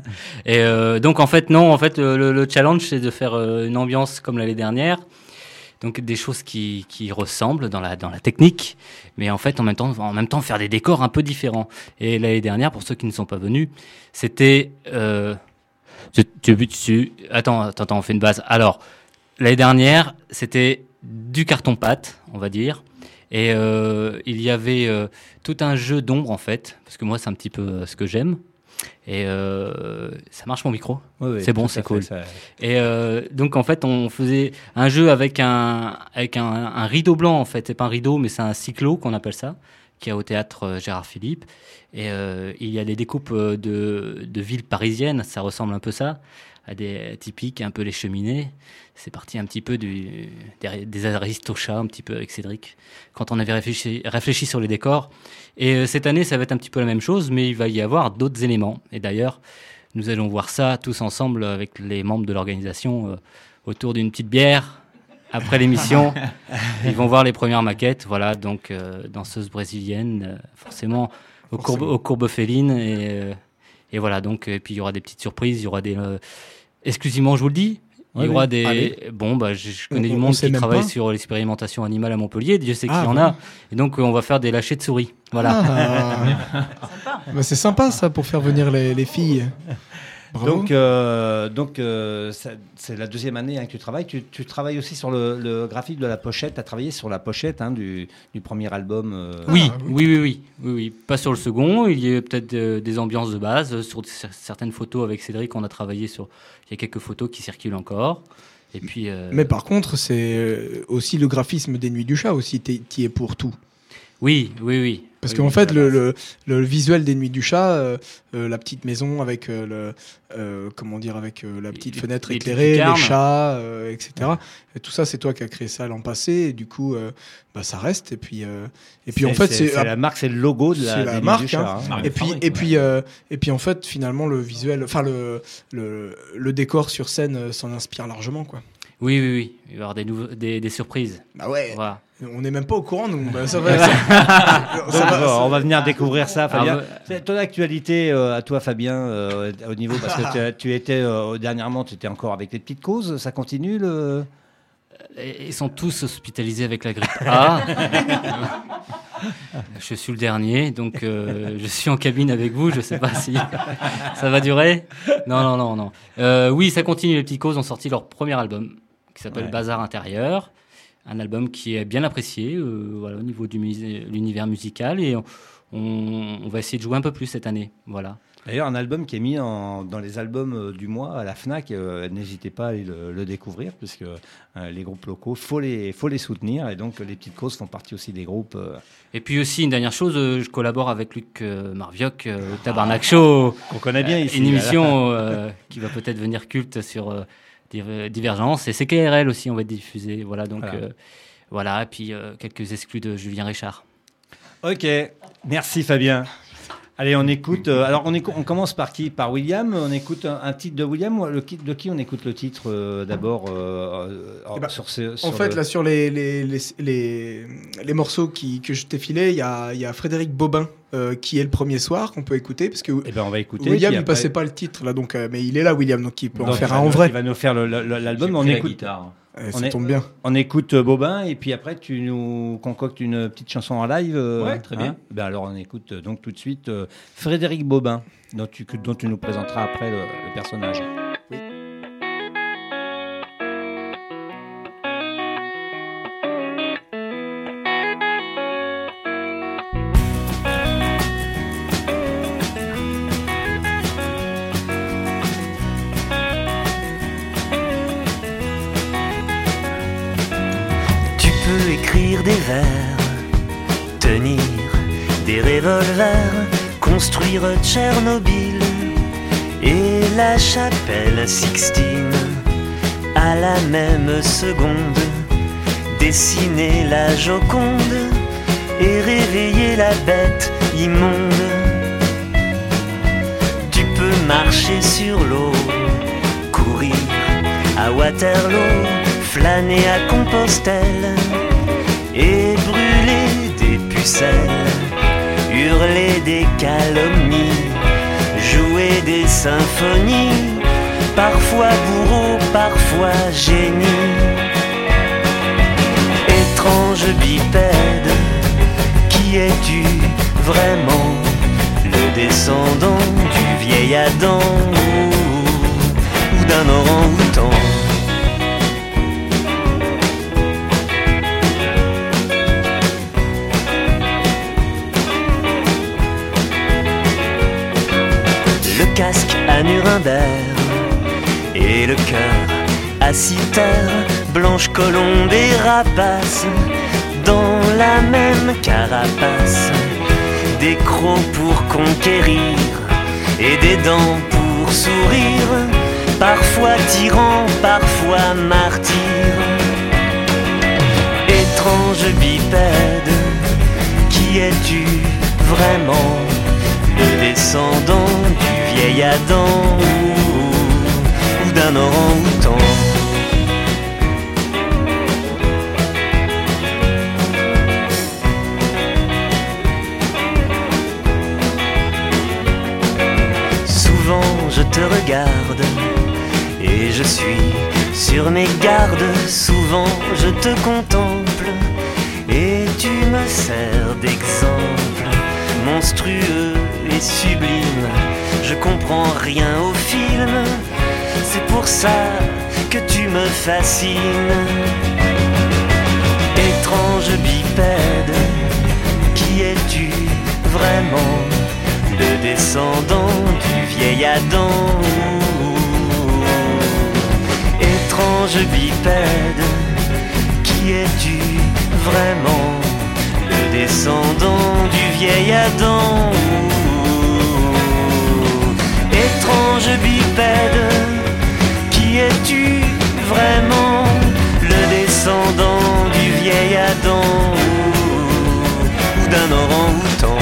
Et euh, donc, en fait, non, en fait, euh, le, le challenge, c'est de faire euh, une ambiance comme l'année dernière. Donc, des choses qui, qui ressemblent dans la, dans la technique, mais en fait, en même temps, en même temps, faire des décors un peu différents. Et l'année dernière, pour ceux qui ne sont pas venus, c'était... Euh, tu, tu, tu- attends, attends, attends, on fait une base. Alors, l'année dernière, c'était du carton-pâte, on va dire. Et euh, il y avait euh, tout un jeu d'ombre, en fait, parce que moi, c'est un petit peu euh, ce que j'aime. Et euh, ça marche mon micro. Oui, oui, C'est bon, tout à c'est fait, cool. ça- Et euh, donc, en fait, on faisait un jeu avec un, avec un, un rideau blanc, en fait. C'est pas un rideau, mais c'est un cyclo qu'on appelle ça, qui est au théâtre euh, Gérard Philippe. Et euh, il y a des découpes euh, de, de villes parisiennes, ça ressemble un peu ça, à des typiques, un peu les cheminées. C'est parti un petit peu du, des, des Aristochats, un petit peu avec Cédric, quand on avait réfléchi, réfléchi sur les décors. Et euh, cette année, ça va être un petit peu la même chose, mais il va y avoir d'autres éléments. Et d'ailleurs, nous allons voir ça tous ensemble avec les membres de l'organisation euh, autour d'une petite bière. Après l'émission, ils vont voir les premières maquettes. Voilà, donc euh, danseuse brésilienne, euh, forcément aux courbes, aux courbes félines. Et, euh, et voilà, donc, et puis il y aura des petites surprises. Il y aura des. Euh, exclusivement, je vous le dis. Il y Oui, aura oui. des. Allez. Bon, bah, je, je connais On- du on monde sait qui même travaille pas. sur l'expérimentation animale à Montpellier. Dieu sait qu'il Ah, y en voilà. a. Et donc, euh, on va faire des lâchers de souris. Voilà. Ah. Bah, c'est sympa ça pour faire venir les, les filles. Bravo. Donc, euh, donc euh, ça- c'est la deuxième année hein, que tu travailles. Tu, tu travailles aussi sur le, le graphique de la pochette. Tu as travaillé sur la pochette hein, du, du premier album. euh. Oui, Ah, oui, oui, oui, oui, oui. Pas sur le second. Il y a peut-être euh, des ambiances de base. Sur cer- certaines photos avec Cédric, on a travaillé sur. Il y a quelques photos qui circulent encore. Et puis. euh, Mais par contre, c'est euh, aussi le graphisme des Nuits du Chat aussi. T'es- T'y es pour tout. Oui, oui, oui. Parce Oui, qu'en oui, fait, voilà. le, le, le visuel des Nuits du Chat, euh, euh, la petite maison avec euh, le, euh, comment dire, avec euh, la petite Les- fenêtre les éclairée, petites lucarnes. les chats, euh, et cetera. Et tout ça, c'est toi qui as créé ça l'an passé. Et du coup, euh, bah, ça reste. Et puis, euh, et puis en fait, c'est, c'est c'est la marque, c'est le logo de la, c'est la des Nuits marque, du Chat, hein. hein. Et puis, et puis, euh, et puis en fait, finalement, le visuel, enfin le, le, le décor sur scène euh, s'en inspire largement, quoi. Oui, oui, oui. Il va y avoir des, nouveaux, des, des surprises. Bah ouais. Voilà. On n'est même pas au courant, nous. Bah, ça va. ça- Donc, ça va- on va venir découvrir ça, Fabien. Alors, C'est ton actualité euh, à toi, Fabien, euh, au niveau parce que tu, as- tu étais euh, dernièrement, tu étais encore avec les petites causes. Ça continue le. Et- Ils sont tous hospitalisés avec la grippe A. Je suis le dernier, donc euh, je suis en cabine avec vous. Je sais pas si ça va durer. Non, non, non, non. Euh, oui, ça continue. Les petites causes ont sorti leur premier album qui s'appelle Ouais. Bazar Intérieur. Un album qui est bien apprécié euh, voilà, au niveau de l'univers musical. Et on, on, on va essayer de jouer un peu plus cette année. Voilà. D'ailleurs, un album qui est mis en- dans les albums euh, du mois à la Fnac. euh, n'hésitez pas à aller le, le découvrir, puisque euh, les groupes locaux, faut les, faut les soutenir. Et donc, les petites causes font partie aussi des groupes. euh, Et puis aussi, une dernière chose, euh, je collabore avec Luc euh, Marvioc euh, au Tabarnak Show. qu'on connaît bien Euh, ici. Une là. émission euh, qui va peut-être venir culte sur euh, Div- Divergence. Et C K R L aussi, on va diffuser. Voilà, donc Voilà. euh, voilà. Et puis euh, quelques exclus de Julien Richard. Ok, merci Fabien. Allez, on écoute. euh, alors, on, écou- on commence par qui? Par William. On écoute un, un titre de William. Le, qui- de qui on écoute le titre euh, d'abord euh, euh, Eh ben, sur ce, En sur fait, le- là, sur les, les, les, les, les morceaux qui, que je t'ai filés, il y a, il y a Frédéric Bobin euh, qui est le premier soir qu'on peut écouter. Parce que Eh ben, on va écouter. William, puis il après- passait pas le titre, là, donc, euh, mais il est là, William, donc il peut en donc, faire il un va en nous- vrai. Il va nous faire le- le- le- l'album. J'ai On pris la écoute. guitare. Et ça On est- tombe bien. On écoute euh, Bobin et puis après tu nous concoctes une petite chanson en live. euh, Ouais, très bien. Ben alors on écoute euh, donc tout de suite euh, Frédéric Bobin, dont tu, que- dont tu nous présenteras après le, le personnage. Tu peux écrire des vers, tenir des revolvers, construire Tchernobyl et la chapelle Sixtine à la même seconde, dessiner la Joconde et réveiller la bête immonde. Tu peux marcher sur l'eau, courir à Waterloo, flâner à Compostelle et brûler des pucelles, hurler des calomnies, jouer des symphonies, parfois bourreau, parfois génie. Étrange bipède, qui es-tu vraiment? Le descendant du vieil Adam ou, ou d'un orang-outan? Le casque à Nuremberg et le cœur à Citer, blanche colombe et rapace dans la même carapace, des crocs pour conquérir et des dents pour sourire, parfois tyran, parfois martyr. Étrange bipède, qui es-tu vraiment? Le descendant du vieil Adam ou, ou d'un orang-outan? Souvent je te regarde et je suis sur mes gardes. Souvent je te contemple et tu me sers d'exemple. Monstrueux et sublime, je comprends rien au film. C'est pour ça que tu me fascines. Étrange bipède, qui es-tu vraiment? Le descendant du vieil Adam. Étrange bipède, qui es-tu vraiment? Le descendant du vieil Adam. Étrange bipède, qui es-tu vraiment? Le descendant du vieil Adam ou d'un orang-outan?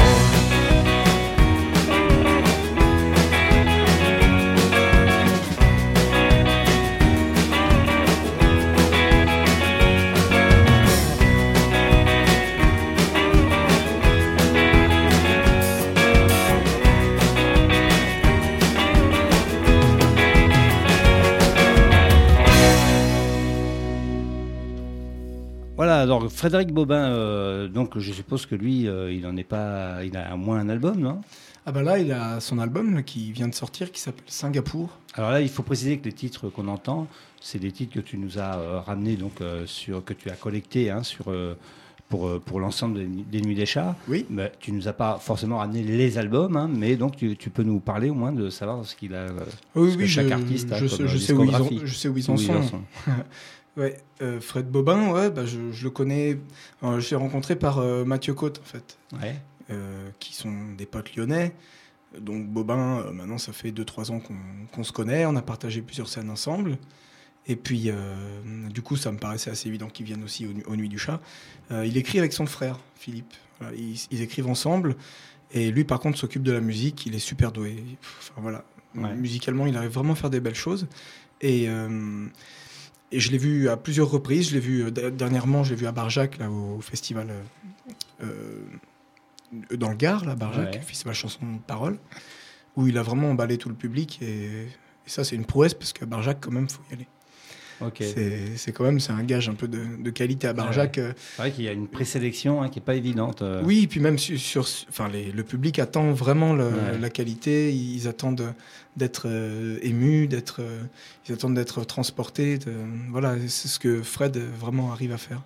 Voilà, alors Frédéric Bobin, euh, donc je suppose que lui, euh, il en est pas, il a au moins un album, non? Ah bah là, il a son album là, qui vient de sortir, qui s'appelle Singapour. Alors là, il faut préciser que les titres qu'on entend, c'est des titres que tu nous as euh, ramenés, donc euh, sur que tu as collectés hein, sur euh, pour euh, pour l'ensemble des, des Nuits des Chats. Oui. Mais tu nous as pas forcément ramené les albums, hein, mais donc tu, tu peux nous parler au moins de savoir ce qu'il a. Euh, Oui, ce que oui, chaque je, artiste a je, comme, sais, euh, je, sais où ils discographie. en, je sais où ils en Où ils sont. en sont. Ouais, euh, Fred Bobin, ouais, bah, je, je le connais. Euh, je l'ai rencontré par euh, Mathieu Côte, en fait, Ouais. euh, qui sont des potes lyonnais. Donc Bobin, euh, maintenant, ça fait deux trois ans qu'on qu'on se connaît. On a partagé plusieurs scènes ensemble. Et puis, euh, du coup, ça me paraissait assez évident qu'ils viennent aussi aux, aux Nuits du Chat. Euh, il écrit avec son frère, Philippe. Voilà, ils, ils écrivent ensemble. Et lui, par contre, s'occupe de la musique. Il est super doué. Enfin, voilà. Ouais. Musicalement, il arrive vraiment à faire des belles choses. Et... Euh, Et je l'ai vu à plusieurs reprises. Je l'ai vu euh, dernièrement, je l'ai vu à Barjac, là, au festival euh, euh, dans le Gard, là, Barjac, Ouais. festival chanson parole, où il a vraiment emballé tout le public. Et, et ça, c'est une prouesse parce qu'à Barjac, quand même, faut y aller. Ok. C'est, c'est quand même c'est un gage un peu de, de qualité à Barjac. Ouais. C'est vrai qu'il y a une présélection hein, qui n'est pas évidente. Euh. Oui, et puis même sur, sur enfin les, le public attend vraiment le, Ouais. la qualité. Ils attendent d'être euh, émus, d'être, euh, ils attendent d'être transportés. De, voilà, c'est ce que Fred vraiment arrive à faire.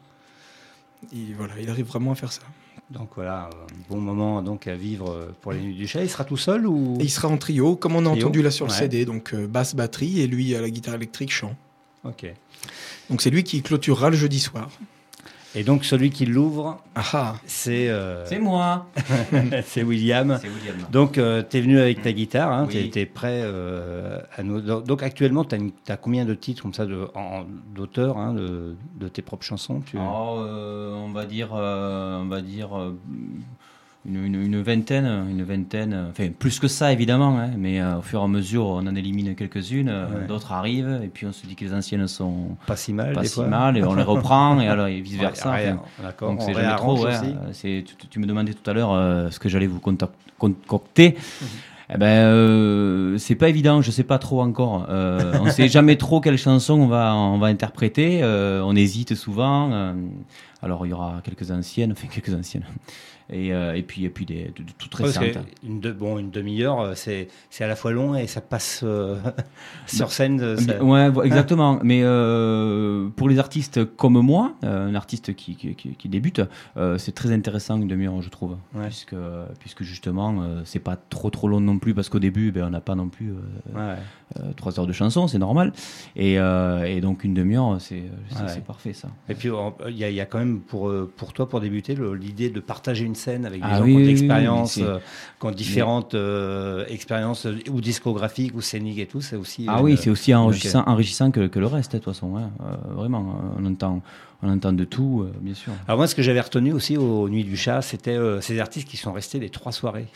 Il, voilà, il arrive vraiment à faire ça. Donc voilà, un bon moment donc à vivre pour les Nuits du Chat. Il sera tout seul ou Et il sera en trio, comme on a Trio. entendu là sur le Ouais. C D, donc euh, basse, batterie, et lui à la guitare électrique, chant. Ok. Donc c'est lui qui clôturera le jeudi soir. Et donc celui qui l'ouvre, Ah ah. c'est euh, C'est moi. c'est William. C'est William. Donc tu es venu avec ta guitare, hein, Oui. tu es prêt euh, à nous. Donc actuellement, tu as combien de titres comme ça de, en- d'auteurs hein, de, de tes propres chansons tu... Oh, euh, on va dire, euh, on va dire euh, une, une- une vingtaine, une vingtaine, enfin plus que ça évidemment, hein, mais euh, au fur et à mesure on en élimine quelques-unes, euh, Ouais. d'autres arrivent et puis on se dit que les anciennes sont Pas si mal, pas des si fois. mal et on les reprend et alors et vice versa. Ouais, enfin, d'accord. donc On c'est jamais réarrange trop. Ouais, aussi. euh, c'est, tu, tu me demandais tout à l'heure euh, ce que j'allais vous contac- concocter. Mhm. Eh ben, euh, c'est pas évident, je sais pas trop encore. Euh, on sait jamais trop quelle chanson on va on va interpréter. Euh, on hésite souvent. Euh, alors il y aura quelques anciennes, enfin quelques anciennes, et et, euh, et puis et puis des de, de toutes Parce récentes. que une, de, bon, une demi-heure, euh, c'est, c'est à la fois long et ça passe euh, sur scène. euh, ça- Ouais, vo- exactement. Mais euh, pour les artistes comme moi, euh, un artiste qui, qui, qui, qui débute, euh, c'est très intéressant une demi-heure, je trouve, Ouais. puisque puisque justement, euh, c'est pas trop trop long non plus, parce qu'au début, ben, on n'a pas non plus euh, Ouais. euh, trois heures de chanson, c'est normal. Et, euh, et donc une demi-heure, c'est c'est, Ouais. c'est parfait ça. Et puis il y, a- il y a quand même pour, euh, pour toi, pour débuter, le- l'idée de partager une scène avec des Ah gens oui, qui ont oui, de oui, l'expérience, oui, mais c'est- euh, qui ont différentes euh, expériences euh, ou discographiques ou scéniques et tout. C'est aussi. Ah une- oui, c'est aussi enrichissant, Ok. enrichissant que, que le reste, de toute façon. Hein. Euh, vraiment, euh, on entend, on entend de tout, euh, bien sûr. Alors moi, ce que j'avais retenu aussi aux Nuits du Chat, c'était euh, ces artistes qui sont restés les trois soirées.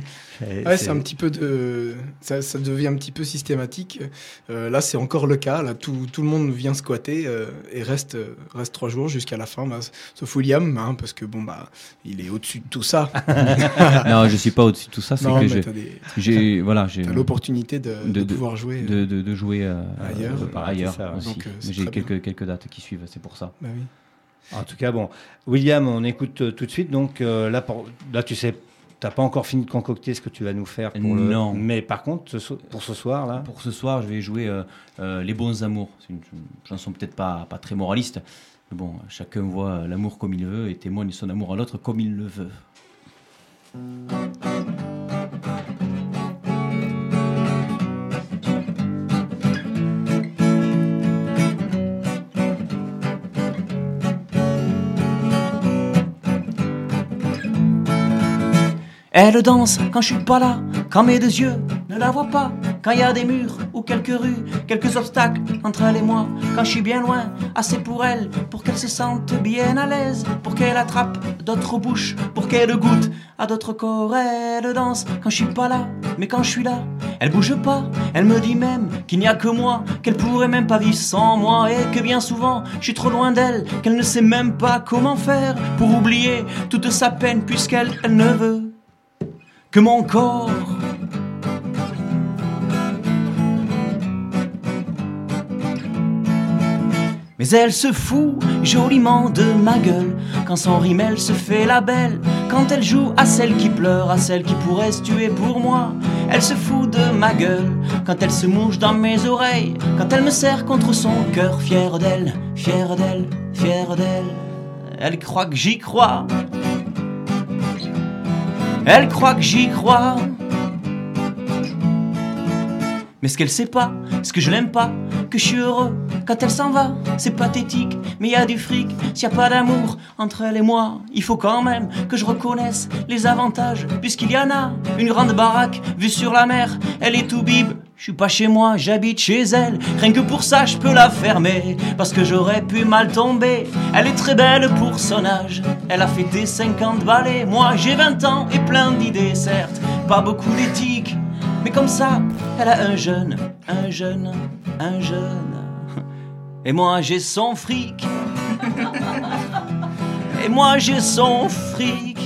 Et Ouais, c'est un petit peu de, ça, ça devient un petit peu systématique. Euh, là, c'est encore le cas. Là, tout, tout le monde vient squatter euh, et reste, euh, reste trois jours jusqu'à la fin, bah, sauf William, hein, parce que bon bah, il est au-dessus de tout ça. Non, je suis pas au-dessus de tout ça, c'est Non, que mais j'ai, t'as des- j'ai, voilà, j'ai T'as l'opportunité de, de- de de- pouvoir jouer. euh, de, de, de jouer euh, ailleurs. euh, par ailleurs C'est ça, ouais. aussi. Donc, euh, c'est Mais j'ai très quelques, quelques dates qui suivent, c'est pour ça. bah oui. En tout cas, bon, William, on écoute euh, tout de suite. Donc euh, là, pour- là, tu sais, t'as pas encore fini de concocter ce que tu vas nous faire. Pour le- Non. Mais par contre, ce so- pour ce soir là, Pour ce soir, je vais jouer euh, euh, Les Bons Amours. C'est une, une chanson peut-être pas, pas très moraliste, mais bon, chacun voit l'amour comme il veut et témoigne son amour à l'autre comme il le veut. Elle danse quand je suis pas là, quand mes deux yeux ne la voient pas, quand il y a des murs ou quelques rues, quelques obstacles entre elle et moi, quand je suis bien loin, assez pour elle, pour qu'elle se sente bien à l'aise, pour qu'elle attrape d'autres bouches, pour qu'elle goûte à d'autres corps. Elle danse quand je suis pas là, mais quand je suis là, elle bouge pas, elle me dit même qu'il n'y a que moi, qu'elle pourrait même pas vivre sans moi, et que bien souvent je suis trop loin d'elle, qu'elle ne sait même pas comment faire pour oublier toute sa peine, puisqu'elle elle ne veut que mon corps. Mais elle se fout joliment de ma gueule, quand son rimel se fait la belle, quand elle joue à celle qui pleure, à celle qui pourrait se tuer pour moi. Elle se fout de ma gueule, quand elle se mouche dans mes oreilles, quand elle me serre contre son cœur, fière d'elle, fière d'elle, fière d'elle. Elle croit que j'y crois, elle croit que j'y crois. Mais ce qu'elle sait pas, ce que je l'aime pas, que je suis heureux quand elle s'en va, c'est pathétique, mais y a du fric, s'il y a pas d'amour entre elle et moi, il faut quand même que je reconnaisse les avantages, puisqu'il y en a, une grande baraque vue sur la mer, elle est tout bib, je suis pas chez moi, j'habite chez elle, rien que pour ça je peux la fermer, parce que j'aurais pu mal tomber, elle est très belle pour son âge, elle a fêté cinquante balais, moi j'ai vingt ans et plein d'idées certes, pas beaucoup d'éthique, mais comme ça, elle a un jeune, un jeune, un jeune. Et moi j'ai son fric. Et moi j'ai son fric.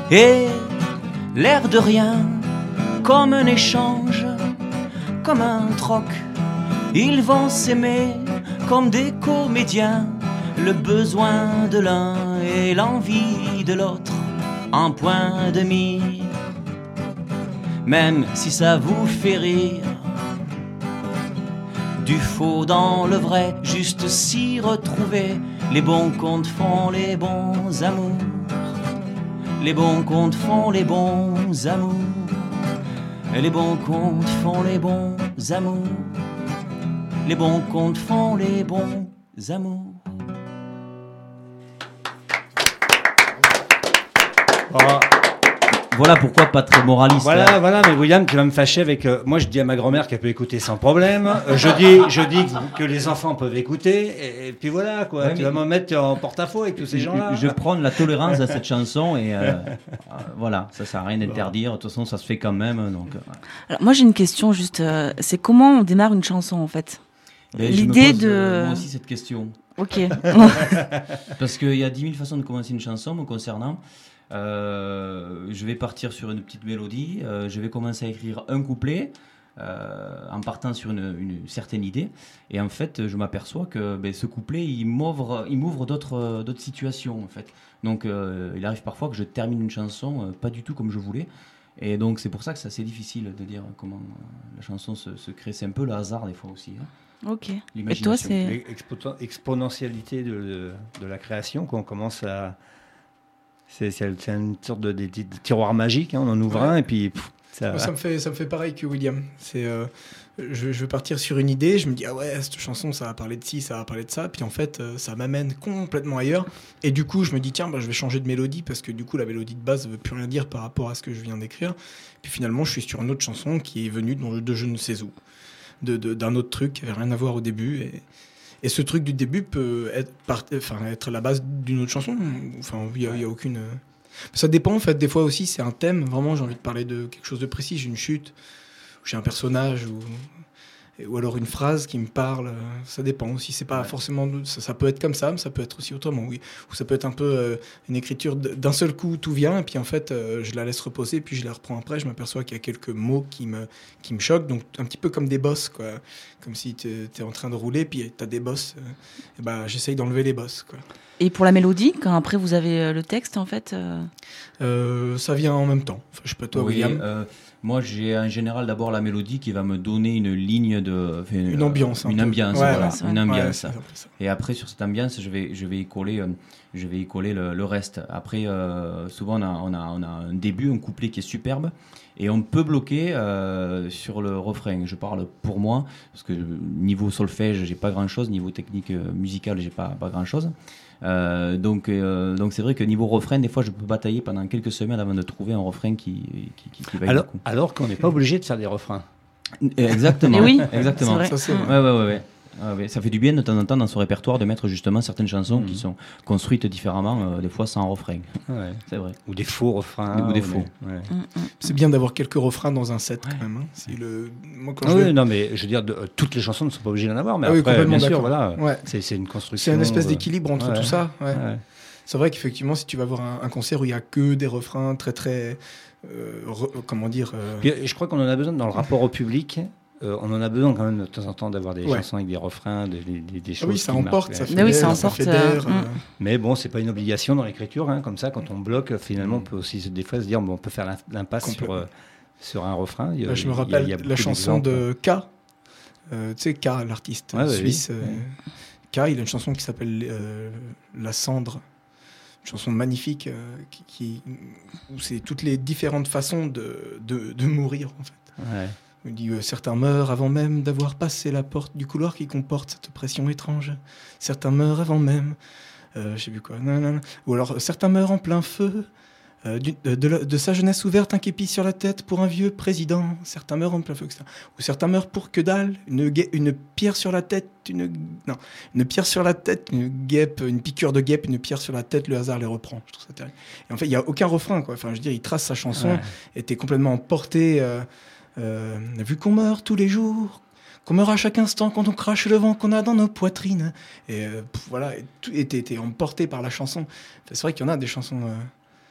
Et l'air de rien, comme un échange, comme un troc, ils vont s'aimer comme des comédiens, le besoin de l'un et l'envie de l'autre en point de mire. Même si ça vous fait rire, du faux dans le vrai, juste s'y retrouver. Les bons comptes font les bons amours, les bons comptes font les bons amours, les bons comptes font les bons amours, les bons comptes font les bons amours. Oh. Voilà pourquoi pas très moraliste. Voilà, hein. voilà, mais William, tu vas me fâcher avec. Euh, moi, je dis à ma grand-mère qu'elle peut écouter sans problème. Euh, je dis, je dis que, que les enfants peuvent écouter. Et, et puis voilà, quoi. Ouais, tu mais- vas me mettre en porte-à-faux avec tous ces gens-là. Je prends de la tolérance à cette chanson et euh, euh, voilà, ça sert à rien d'interdire. De toute façon, ça se fait quand même. Donc, euh, Alors, moi, j'ai une question juste. euh, c'est comment on démarre une chanson, en fait? et je me L'idée pose, de. euh, moi aussi cette question. Ok. Parce qu'il y a dix mille façons de commencer une chanson me concernant. Euh, je vais partir sur une petite mélodie, euh, je vais commencer à écrire un couplet euh, en partant sur une, une certaine idée, et en fait je m'aperçois que ben, ce couplet il m'ouvre, il m'ouvre d'autres, d'autres situations en fait. Donc euh, il arrive parfois que je termine une chanson euh, pas du tout comme je voulais, et donc c'est pour ça que c'est assez difficile de dire comment euh, la chanson se, se crée. C'est un peu le hasard des fois aussi, hein. Ok. Et L'imagination. toi, c'est. L'expo- exponentialité de, de, de la création, quand on commence à. C'est, c'est, c'est une sorte de, de, de tiroir magique, hein, on en ouvre Ouais. un et puis. Pff, ça, Moi, ça me fait ça me fait pareil que William. C'est euh, je, je veux partir sur une idée, je me dis ah ouais, cette chanson ça va parler de ci, ça va parler de ça, puis en fait euh, ça m'amène complètement ailleurs, et du coup je me dis tiens bah, je vais changer de mélodie parce que du coup la mélodie de base veut plus rien dire par rapport à ce que je viens d'écrire, puis finalement je suis sur une autre chanson qui est venue de, de je ne sais où, de, de- d'un autre truc qui avait rien à voir au début, et et ce truc du début peut être, par- enfin, être la base d'une autre chanson. Enfin, il n'y a, il y a aucune. Ça dépend en fait. Des fois aussi, c'est un thème. Vraiment, j'ai envie de parler de quelque chose de précis. J'ai une chute, ou j'ai un personnage, ou, ou alors une phrase qui me parle. Ça dépend aussi. C'est pas Ouais. forcément. Ça, ça peut être comme ça, mais ça peut être aussi autrement. Oui. Ou ça peut être un peu euh, une écriture d- d'un seul coup, tout vient, et puis en fait, euh, je la laisse reposer, puis je la reprends après. Je m'aperçois qu'il y a quelques mots qui me qui me choquent. Donc un petit peu comme des bosses, quoi. Comme si tu es en train de rouler, puis tu as des bosses. euh, et bah, j'essaye d'enlever les bosses, quoi. Et pour la mélodie, quand après vous avez euh, le texte, en fait. euh, Euh, ça vient en même temps. Enfin, je sais pas toi, Oui, William. euh, moi j'ai en général d'abord la mélodie qui va me donner une ligne de. enfin, Une euh, ambiance, un Une peu. ambiance, Ouais, voilà. ouais, c'est Une vrai. Ouais, ambiance. c'est un peu ça. Et après, sur cette ambiance, je vais, je vais y coller, euh, je vais y coller le, le reste. Après, euh, souvent, on a, on, a, on a un début, un couplet qui est superbe, et on peut bloquer euh, sur le refrain. Je parle pour moi, parce que niveau solfège, j'ai pas grand-chose, niveau technique euh, musicale, j'ai pas, pas grand-chose. Euh, donc, euh, donc c'est vrai que niveau refrain, des fois, je peux batailler pendant quelques semaines avant de trouver un refrain qui, qui, qui, qui va alors, le coup. alors qu'on n'est pas obligé de faire des refrains. Exactement. Eh oui, exactement. c'est vrai. Ça, c'est Mm. vrai. Ouais, ouais, ouais, ouais. Ah ouais, ça fait du bien de temps en temps dans son répertoire de mettre justement certaines chansons Mhm. qui sont construites différemment, euh, des fois sans refrain. Ouais. C'est vrai. Ou des faux refrains. Ou des ou faux. ouais. Mm, mm. C'est bien d'avoir quelques refrains dans un set Ouais. quand même. hein. Si le... Moi, quand Ah je oui, vais- non, mais je veux dire, de- euh, toutes les chansons ne sont pas obligées d'en avoir, mais Ah oui, après, complètement bien sûr, d'accord. voilà, Ouais. c'est, c'est une construction. C'est une espèce euh, d'équilibre entre ouais. tout ça. ouais. ouais. C'est vrai qu'effectivement, si tu vas voir un, un concert où il y a que des refrains très très, euh, re- comment dire, euh, Puis, je crois qu'on en a besoin dans le rapport au public. Euh, on en a besoin quand même de temps en temps d'avoir des Ouais. chansons avec des refrains, des, des, des- des ah choses. oui, ça qui emporte, marquent. ça Ouais. fait Mais oui, ça d'air, emporte, fédère, euh, euh, Mais bon, c'est pas une obligation dans l'écriture, hein, comme ça, quand on bloque, finalement, on peut aussi se- des fois se dire, bon, on peut faire l'im- l'impasse sur, Complètement. euh, sur un refrain. Il y a- Bah, je me il y a- rappelle il y a la beaucoup chanson d'exemples. de K. Euh, tu sais, K, l'artiste Ouais, ouais, suisse. oui. euh, K, il a une chanson qui s'appelle euh, La Cendre. Une chanson magnifique euh, qui, qui- où c'est toutes les différentes façons de, de, de mourir, en fait. Ouais. Il dit euh, certains meurent avant même d'avoir passé la porte du couloir qui comporte cette pression étrange. Certains meurent avant même. Euh, je sais plus quoi. Non, non, non. Ou alors euh, certains meurent en plein feu. Euh, du- de, de la- de sa jeunesse ouverte, un képi sur la tête pour un vieux président. Certains meurent en plein feu, et cetera. Ou certains meurent pour que dalle. Une, gue- une pierre sur la tête, une non, une pierre sur la tête, une guêpe, une piqûre de guêpe, une pierre sur la tête. Le hasard les reprend. Je trouve ça terrible. Et en fait, il y a aucun refrain, quoi. Enfin, je veux dire, il trace sa chanson, Ouais. et t'es complètement emporté. Euh, euh, vu qu'on meurt tous les jours, qu'on meurt à chaque instant quand on crache le vent qu'on a dans nos poitrines. Et euh, pff, voilà, et tout- et t'es t'es emporté par la chanson. Enfin, c'est vrai qu'il y en a des chansons euh,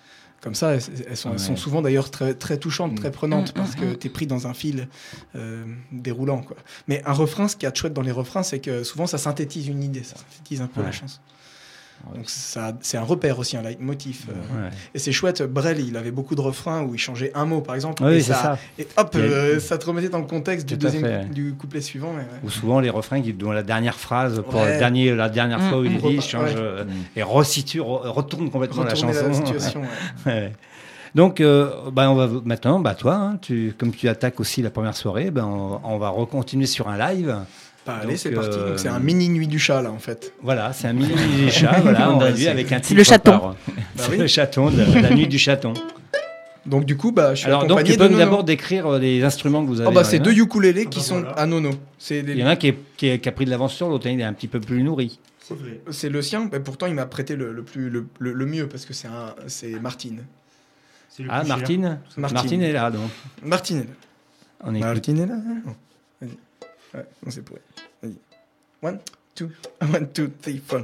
comme ça, elles, elles, sont, Ouais. elles sont souvent d'ailleurs très, très touchantes, très prenantes, Mmh, parce mmh, que mmh. tu es pris dans un fil euh, déroulant, quoi. Mais un refrain, ce qui est de chouette dans les refrains, c'est que souvent ça synthétise une idée, ça synthétise un peu Ouais. la chanson. Donc ça, c'est un repère aussi, un leitmotiv. euh. Ouais. Et c'est chouette, Brel, il avait beaucoup de refrains où il changeait un mot, par exemple, Oui, et, c'est ça. et hop, Il y a- euh, ça te remettait dans le contexte du, Tout à deuxième, fait. coup- du couplet suivant. mais ouais. Ou souvent les refrains qui dont la dernière phrase, pour Ouais. le dernier, la dernière Mmh, fois où il mmh. dit, Repas- change ouais. euh, et resitue, re- retourne complètement Retourner la chanson. la situation. ouais. Ouais. Donc, euh, bah, on va maintenant, bah, toi, hein, tu, comme tu attaques aussi la première soirée, ben, on, on va recontinuer sur un live. Bah, Donc, allez, c'est parti. euh, Donc, c'est un mini Nuit du chat, là, en fait. Voilà, c'est un mini des chats, voilà, on réduit avec un C'est le titre chaton. par- Bah c'est oui. le chaton, de, la nuit du chaton. Donc, du coup, bah, je suis Alors, donc, accompagné tu peux de nous Nono. d'abord décrire euh, les instruments que vous avez. Oh, bah, dans c'est les deux mains. ukulélés qui Ah, bah, sont voilà. à Nono. C'est les- Il y en a un qui, est, qui, est- qui a pris de l'avance sur l'autre, il est un petit peu plus nourri. C'est vrai. C'est le sien, mais pourtant il m'a prêté le, le plus le, le- le mieux parce que c'est un c'est Martine. C'est le Ah, plus cher. Martine Martine. Martine est là, donc. Martine est là. On écoute. Martine est là. Non. Vas-y. Ouais, non, c'est pour elle. Vas-y. One, two, one, two, three, four.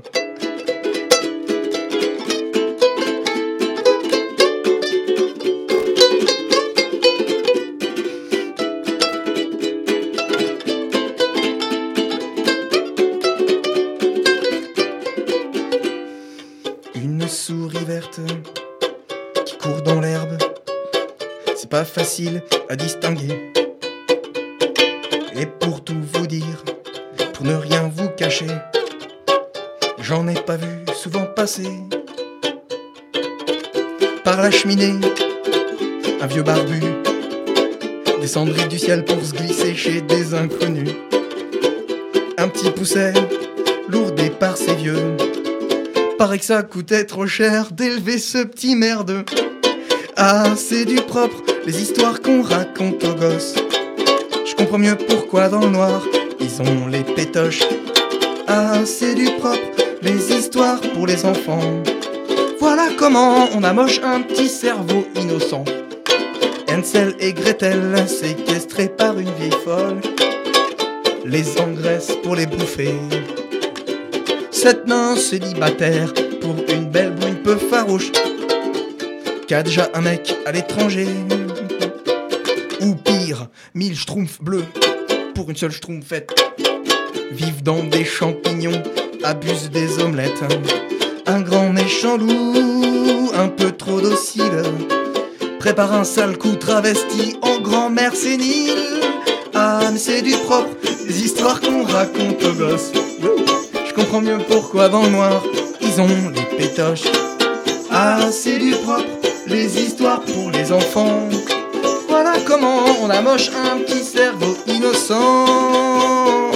Une souris verte qui court dans l'herbe, c'est pas facile à distinguer. Et pour tout vous dire, pour ne rien vous cacher, j'en ai pas vu souvent passer. Par la cheminée, un vieux barbu descendrait du ciel pour se glisser chez des inconnus. Un petit pousset, lourdé par ses vieux. Paraît que ça coûtait trop cher d'élever ce petit merde. Ah, c'est du propre, les histoires qu'on raconte aux gosses. Je comprends mieux pourquoi dans le noir, ils ont les pétoches. Ah, c'est du propre, les histoires pour les enfants. Voilà comment on amoche un petit cerveau innocent. Hansel et Gretel, séquestrés par une vieille folle, les engraissent pour les bouffer. Cette nain célibataire pour une belle brune peu farouche qu'a déjà un mec à l'étranger. Ou pire, mille schtroumpfs bleus pour une seule schtroumpfette. Vivent dans des champignons, abusent des omelettes. Un grand méchant loup, un peu trop docile, prépare un sale coup travesti en grand-mère sénile. Ah, mais c'est du propre, des histoires qu'on raconte aux gosses. Je comprends mieux pourquoi dans le noir, ils ont les pétoches. Ah, c'est du propre, les histoires pour les enfants. Voilà comment on amoche un petit cerveau innocent.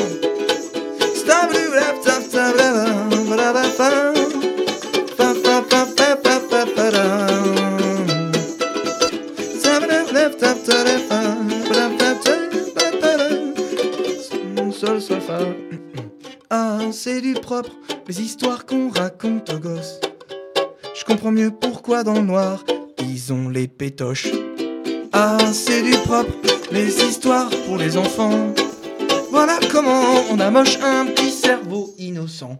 Sol, sol, fa. Ah, c'est du propre, les histoires qu'on raconte aux gosses. Je comprends mieux pourquoi dans le noir, ils ont les pétoches. Ah, c'est du propre, les histoires pour les enfants. Voilà comment on amoche un petit cerveau innocent.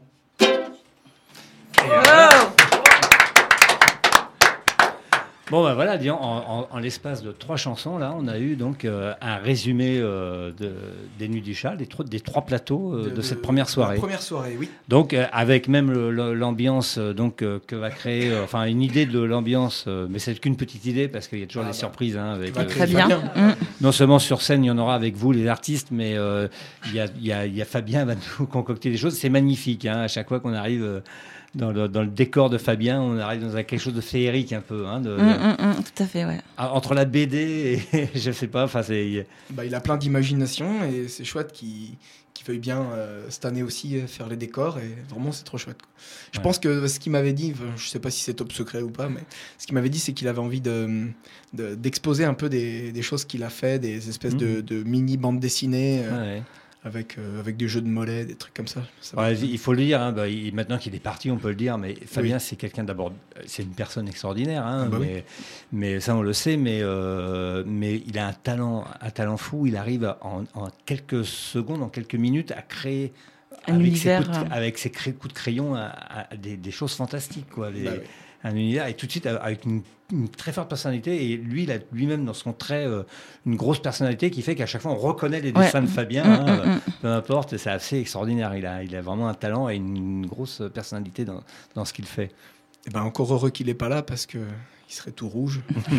Bon, ben voilà, disons, en, en, en l'espace de trois chansons, là, on a eu donc euh, un résumé euh, de, des Nuits du Chat, des, tro- des trois plateaux euh, de, de cette première soirée. La première soirée, oui. Donc, euh, avec même le- le- l'ambiance euh, donc euh, que va créer, euh, enfin, une idée de l'ambiance, euh, mais c'est qu'une petite idée parce qu'il y a toujours Ah des bah, surprises. Hein, avec, tu vas euh, Très créer bien. Fabien. Mmh. non seulement sur scène, il y en aura avec vous, les artistes, mais euh, il y, a, il y, a, il y a Fabien va nous concocter des choses. C'est magnifique. Hein, à chaque fois qu'on arrive euh, dans, le, dans le décor de Fabien, on arrive dans un- quelque chose de féerique un peu. Hein, de, Mmh, mmh, mmh, tout à fait, ouais. entre la B D et je sais pas. Enfin, c'est. Bah, il a plein d'imagination et c'est chouette qu'il qu'il veuille bien euh, cette année aussi euh, faire les décors et vraiment c'est trop chouette, quoi. Je Ouais. pense que ce qu'il m'avait dit, enfin, je sais pas si c'est top secret ou pas, mais ce qu'il m'avait dit c'est qu'il avait envie de, de- d'exposer un peu des, des choses qu'il a fait, des espèces Mmh. de, de mini bandes dessinées euh, Ouais. avec, euh, avec des jeux de mollets, des trucs comme ça. Ça Ouais, va. il faut le dire, hein, bah, il- maintenant qu'il est parti, on peut le dire, mais Fabien, c'est quelqu'un d'abord, c'est une personne extraordinaire, hein, Ah bah oui. mais, mais ça on le sait, mais, euh, mais il a un talent, un talent fou, il arrive en, en quelques secondes, en quelques minutes à créer Un avec, univers, ses coups de, euh. avec ses cré- coups de crayon à, à des, des choses fantastiques, quoi. Des- Bah ouais. un univers, et tout de suite avec une, une très forte personnalité. Et lui, il a lui-même dans son trait euh, une grosse personnalité qui fait qu'à chaque fois, on reconnaît les dessins Ouais. de Fabien. Mmh, hein, mmh, euh, mmh. peu importe, c'est assez extraordinaire. Il a, il a vraiment un talent et une, une grosse personnalité dans, dans ce qu'il fait. Et ben encore heureux qu'il n'est pas là parce que il serait tout rouge.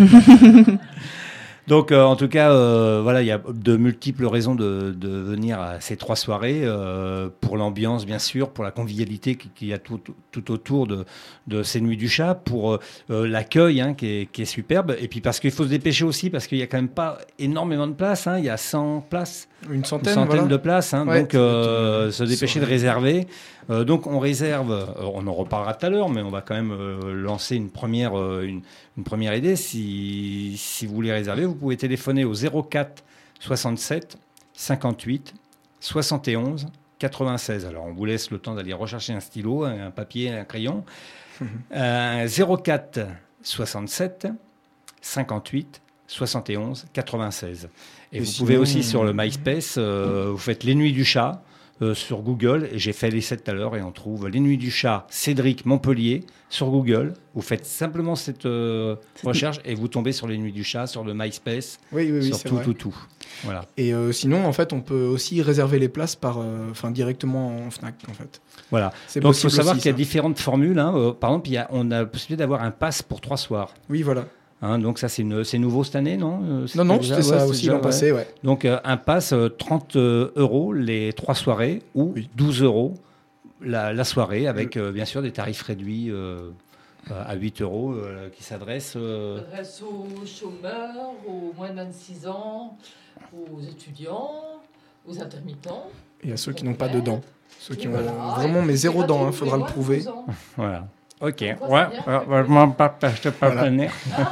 Donc, euh, en tout cas, euh, voilà, il y a de multiples raisons de, de venir à ces trois soirées, euh, pour l'ambiance, bien sûr, pour la convivialité qu'il y a tout, tout autour de, de ces Nuits du Chat, pour euh, l'accueil hein, qui, est, qui est superbe, et puis parce qu'il faut se dépêcher aussi, parce qu'il n'y a quand même pas énormément de places, hein, il y a cent places. Une centaine, Une centaine voilà. de places, hein, Ouais, donc euh, ça se dépêcher de réserver. Euh, donc on réserve, euh, on en reparlera tout à l'heure, mais on va quand même euh, lancer une première, euh, une, une première idée. Si, si vous voulez réserver, vous pouvez téléphoner au zéro quatre soixante-sept cinquante-huit soixante et onze quatre-vingt-seize. Alors on vous laisse le temps d'aller rechercher un stylo, un papier, un crayon. euh, zéro quatre soixante-sept cinquante-huit soixante et onze quatre-vingt-seize. Et, et vous sinon, pouvez aussi sur le MySpace, euh, vous faites Les Nuits du Chat euh, sur Google, et j'ai fait l'essai tout à l'heure, et on trouve Les Nuits du Chat Cédric Montpellier sur Google. Vous faites simplement cette euh, recherche et vous tombez sur Les Nuits du Chat, sur le MySpace, oui, oui, oui, sur c'est tout, vrai. tout, tout. Voilà. Et euh, sinon, en fait, on peut aussi réserver les places par, euh, enfin, directement en Fnac, en fait. Voilà. C'est Donc il faut savoir aussi, qu'il y a ça. différentes formules. Hein. Euh, par exemple, il y a, on a la possibilité d'avoir un pass pour trois soirs. Oui, voilà. Hein, donc ça, c'est, une, c'est nouveau cette année, non euh, Non, non, déjà, c'était ouais, ça c'est aussi déjà, l'an ouais. passé, ouais. Donc euh, un pass euh, trente euros les trois soirées, ou Oui. douze euros la, la soirée, avec euh, bien sûr des tarifs réduits euh, euh, à huit euros euh, qui s'adressent... Euh... S'adresse aux chômeurs, aux moins de vingt-six ans, aux étudiants, aux intermittents. Et à ceux qui n'ont pas de dents. Ceux qui Et ont voilà. vraiment mais zéro Et dent, il puis, faudra le moins de prouver. douze ans. Voilà. Ok. Ouais, Encore, ouais, c'est bien. ouais, je m'en partage pas Voilà. le nerf.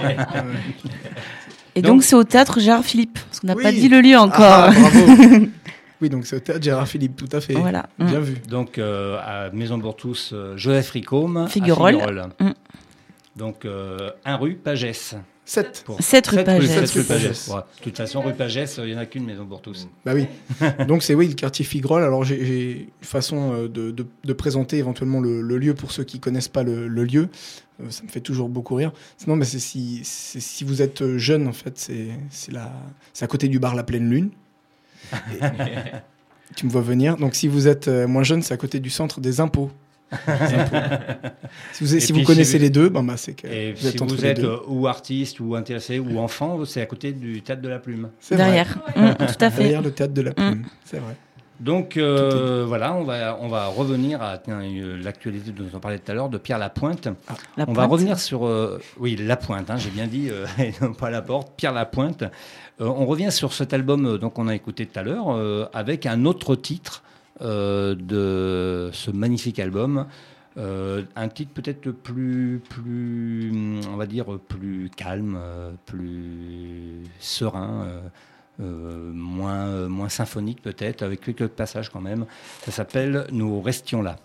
Et donc, Donc- c'est au théâtre Gérard Philippe, parce qu'on n'a Oui. pas dit le lieu encore. Ah, bravo. Oui, donc c'est au théâtre Gérard Philippe, tout à fait. Voilà. Bien Mm. vu. Donc à, à Maison Bourtous, euh, Joseph Ricôme, Figuerolles. à Figuerolles. Mm. Donc euh, un rue Pagès. sept. Pour- sept rue sept Pagès. sept Sept rue Pagès. Ouais. De toute façon, rue Pagès, il n'y en a qu'une Maison Bourtous. Bah oui. Donc c'est oui le quartier Figuerolles. Alors j'ai, j'ai une façon euh, de, de, de présenter éventuellement le, le lieu pour ceux qui connaissent pas le, le lieu. Euh, ça me fait toujours beaucoup rire. Sinon, mais c'est si, c'est, si vous êtes jeune en fait, c'est, c'est, la, c'est à côté du bar La Pleine Lune. Et- tu me vois venir. Donc si vous êtes euh, moins jeune, c'est à côté du centre des impôts. Des impôts. Si vous, Et si puis, vous connaissez si vous- les deux, ben, bah, c'est que Et vous si êtes entre vous les êtes deux. euh, ou artiste, ou intéressé, ou enfant, c'est à côté du Théâtre de la Plume. C'est vrai. Derrière. Mm, tout à fait. Derrière le théâtre de la Plume. C'est vrai. Donc euh, voilà, on va, on va revenir à tiens, euh, l'actualité dont on parlait tout à l'heure, de Pierre Lapointe. La On va Pointe. revenir sur... euh, oui, Lapointe, hein, j'ai bien dit, euh, et non pas Laporte, Pierre Lapointe. Euh, on revient sur cet album euh, donc, qu'on a écouté tout à l'heure, euh, avec un autre titre euh, de ce magnifique album. Euh, un titre peut-être plus, plus, on va dire, plus calme, euh, plus serein, euh, euh, moins, euh, moins symphonique peut-être, avec quelques passages quand même. Ça s'appelle « Nous restions là ».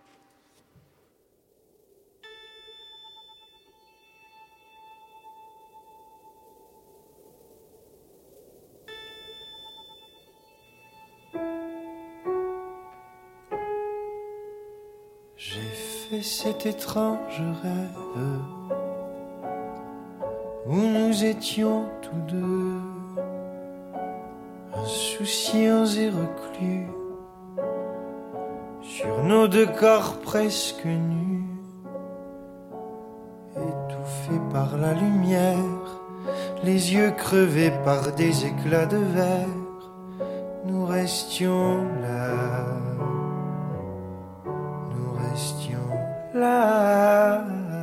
J'ai fait cet étrange rêve où nous étions tous deux insouciants et reclus sur nos deux corps presque nus, étouffés par la lumière, les yeux crevés par des éclats de verre. Nous restions là. Nous restions là.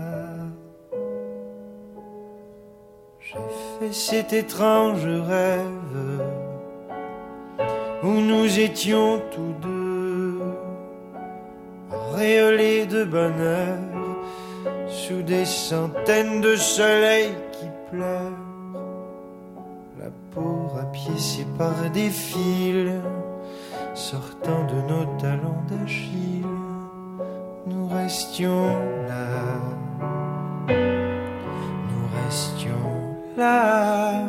J'ai fait cet étrange rêve où nous étions tous deux auréolés de bonheur sous des centaines de soleils qui pleurent, la peau rapiécée par des fils sortant de nos talons d'Achille. Nous restions là, nous restions là.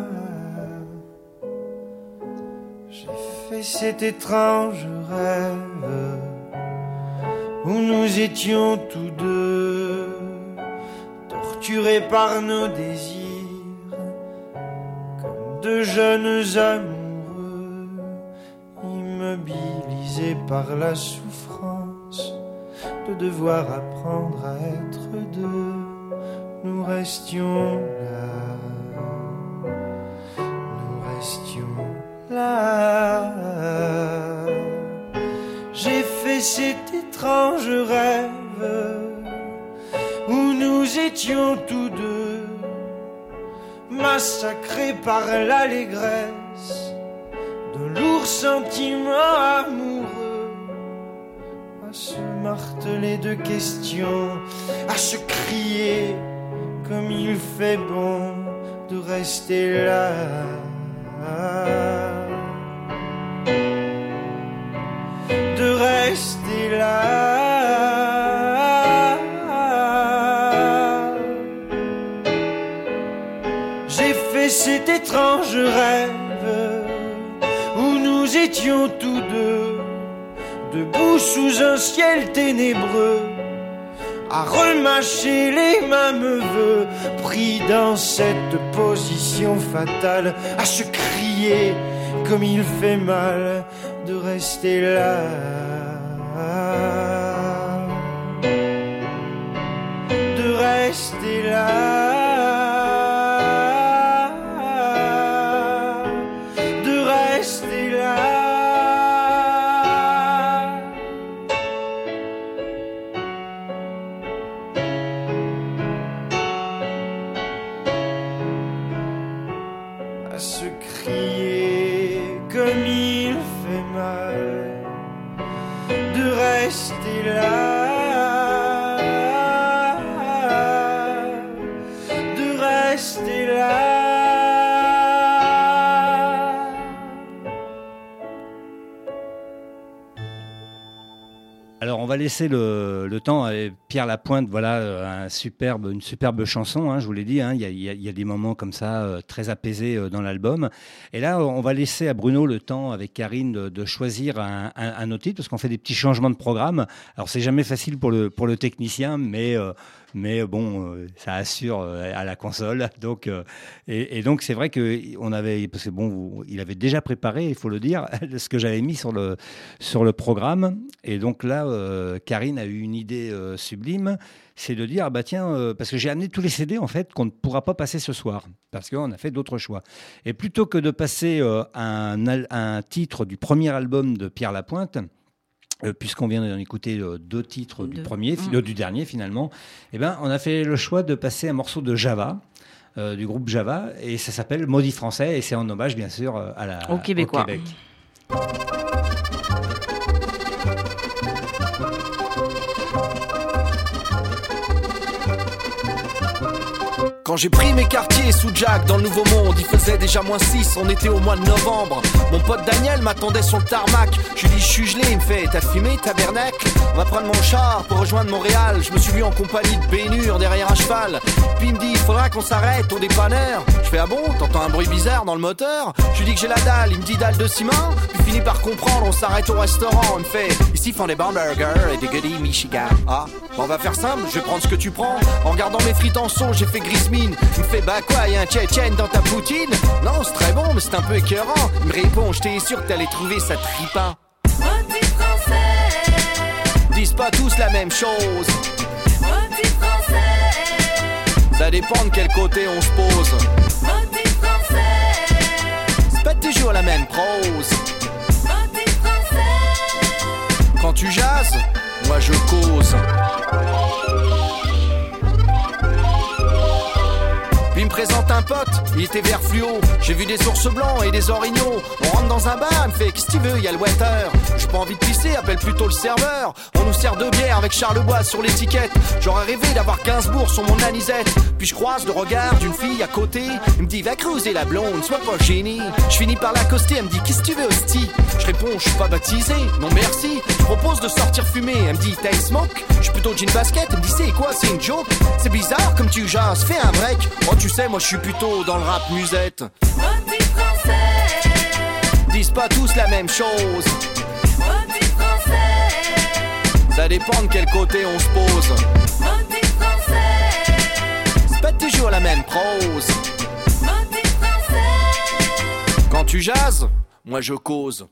J'ai fait cet étrange rêve où nous étions tous deux torturés par nos désirs, comme de jeunes amoureux, immobilisés par la souffrance de devoir apprendre à être deux. Nous restions là, nous restions là. J'ai fait cet étrange rêve où nous étions tous deux, massacrés par l'allégresse de lourds sentiments amoureux, à se marteler de questions, à se crier comme il fait bon de rester là. De rester là. J'ai fait cet étrange rêve où nous étions tous deux, debout sous un ciel ténébreux, à remâcher les mêmes vœux, pris dans cette position fatale, à se crier comme il fait mal de rester là. De rester là. De rester là. À se crier comme il fait mal de rester là, de rester là. Alors on va laisser le, le temps à Pierre Lapointe, voilà un superbe, une superbe chanson, hein, je vous l'ai dit, hein, il y a, il y a, il y a des moments comme ça euh, très apaisés euh, dans l'album. Et là on va laisser à Bruno le temps avec Karine de, de choisir un, un, un autre titre, parce qu'on fait des petits changements de programme. Alors c'est jamais facile pour le, pour le technicien, mais... Euh, mais bon, euh, ça assure euh, à la console. Donc, euh, et, et donc c'est vrai que on avait, parce que bon, vous, il avait déjà préparé, il faut le dire, ce que j'avais mis sur le sur le programme. Et donc là, euh, Karine a eu une idée euh, sublime, c'est de dire ah bah tiens, euh, parce que j'ai amené tous les C D en fait qu'on ne pourra pas passer ce soir, parce qu'on a fait d'autres choix. Et plutôt que de passer euh, un, un titre du premier album de Pierre Lapointe. Euh, puisqu'on vient d'en écouter euh, deux titres du, premier, mmh. euh, du dernier finalement, eh ben, on a fait le choix de passer un morceau de Java, euh, du groupe Java, et ça s'appelle Maudit Français, et c'est en hommage bien sûr à la, au Québécois. Au Québec. Quand j'ai pris mes quartiers sous Jack dans le Nouveau Monde, il faisait déjà moins six, on était au mois de novembre. Mon pote Daniel m'attendait sur le tarmac. Je lui dis je suis gelé, il me fait t'as fumé tabernacle? On va prendre mon char pour rejoindre Montréal. Je me suis vu en compagnie de Bénure derrière un cheval. Puis il me dit il faudra qu'on s'arrête au dépanneur. Je fais ah bon, t'entends un bruit bizarre dans le moteur? Je lui dis que j'ai la dalle, il me dit dalle de ciment. Puis finit par comprendre, on s'arrête au restaurant. Il me fait ici ils font des hamburgers et des goodies Michigan. Ah, bon, on va faire simple, je vais prendre ce que tu prends. En regardant mes frites en sauce, j'ai fait grise mine. Il me fait bah quoi, y'a un tchétchène dans ta poutine? Non, c'est très bon, mais c'est un peu écœurant. Il me répond, j'étais sûr que t'allais trouver ça tripant. Maudit français, disent pas tous la même chose. maudit français, Ça dépend de quel côté on se pose. maudit français, C'est pas toujours la même prose. maudit français. Quand tu jases, moi je cause. Puis il me présente un pote, il était vert fluo. J'ai vu des ours blancs et des orignaux. On rentre dans un bar, il me fait qu'est-ce que tu veux, y a le waiter. J'ai pas envie de pisser, appelle plutôt le serveur. On nous sert deux bières avec Charlebois sur l'étiquette. J'aurais rêvé d'avoir Gainsbourg sur mon anisette. Puis je croise le regard d'une fille à côté. Il me dit va creuser la blonde, sois pas génie. Je finis par l'accoster, elle me dit qu'est-ce que tu veux hostie. Je réponds je suis pas baptisé, non merci. Je propose de sortir fumer, elle me dit t'as une smoke. Je suis plutôt jean basket, elle me dit c'est quoi, c'est une joke. C'est bizarre comme tu jases, fais un break. Oh tu sais moi je suis plutôt dans le rap musette. Maudit français, disent pas tous la même chose. maudit français, Ça dépend de quel côté on se pose. maudit français, C'est toujours la même prose. Motif français. Quand tu jases, moi je cause.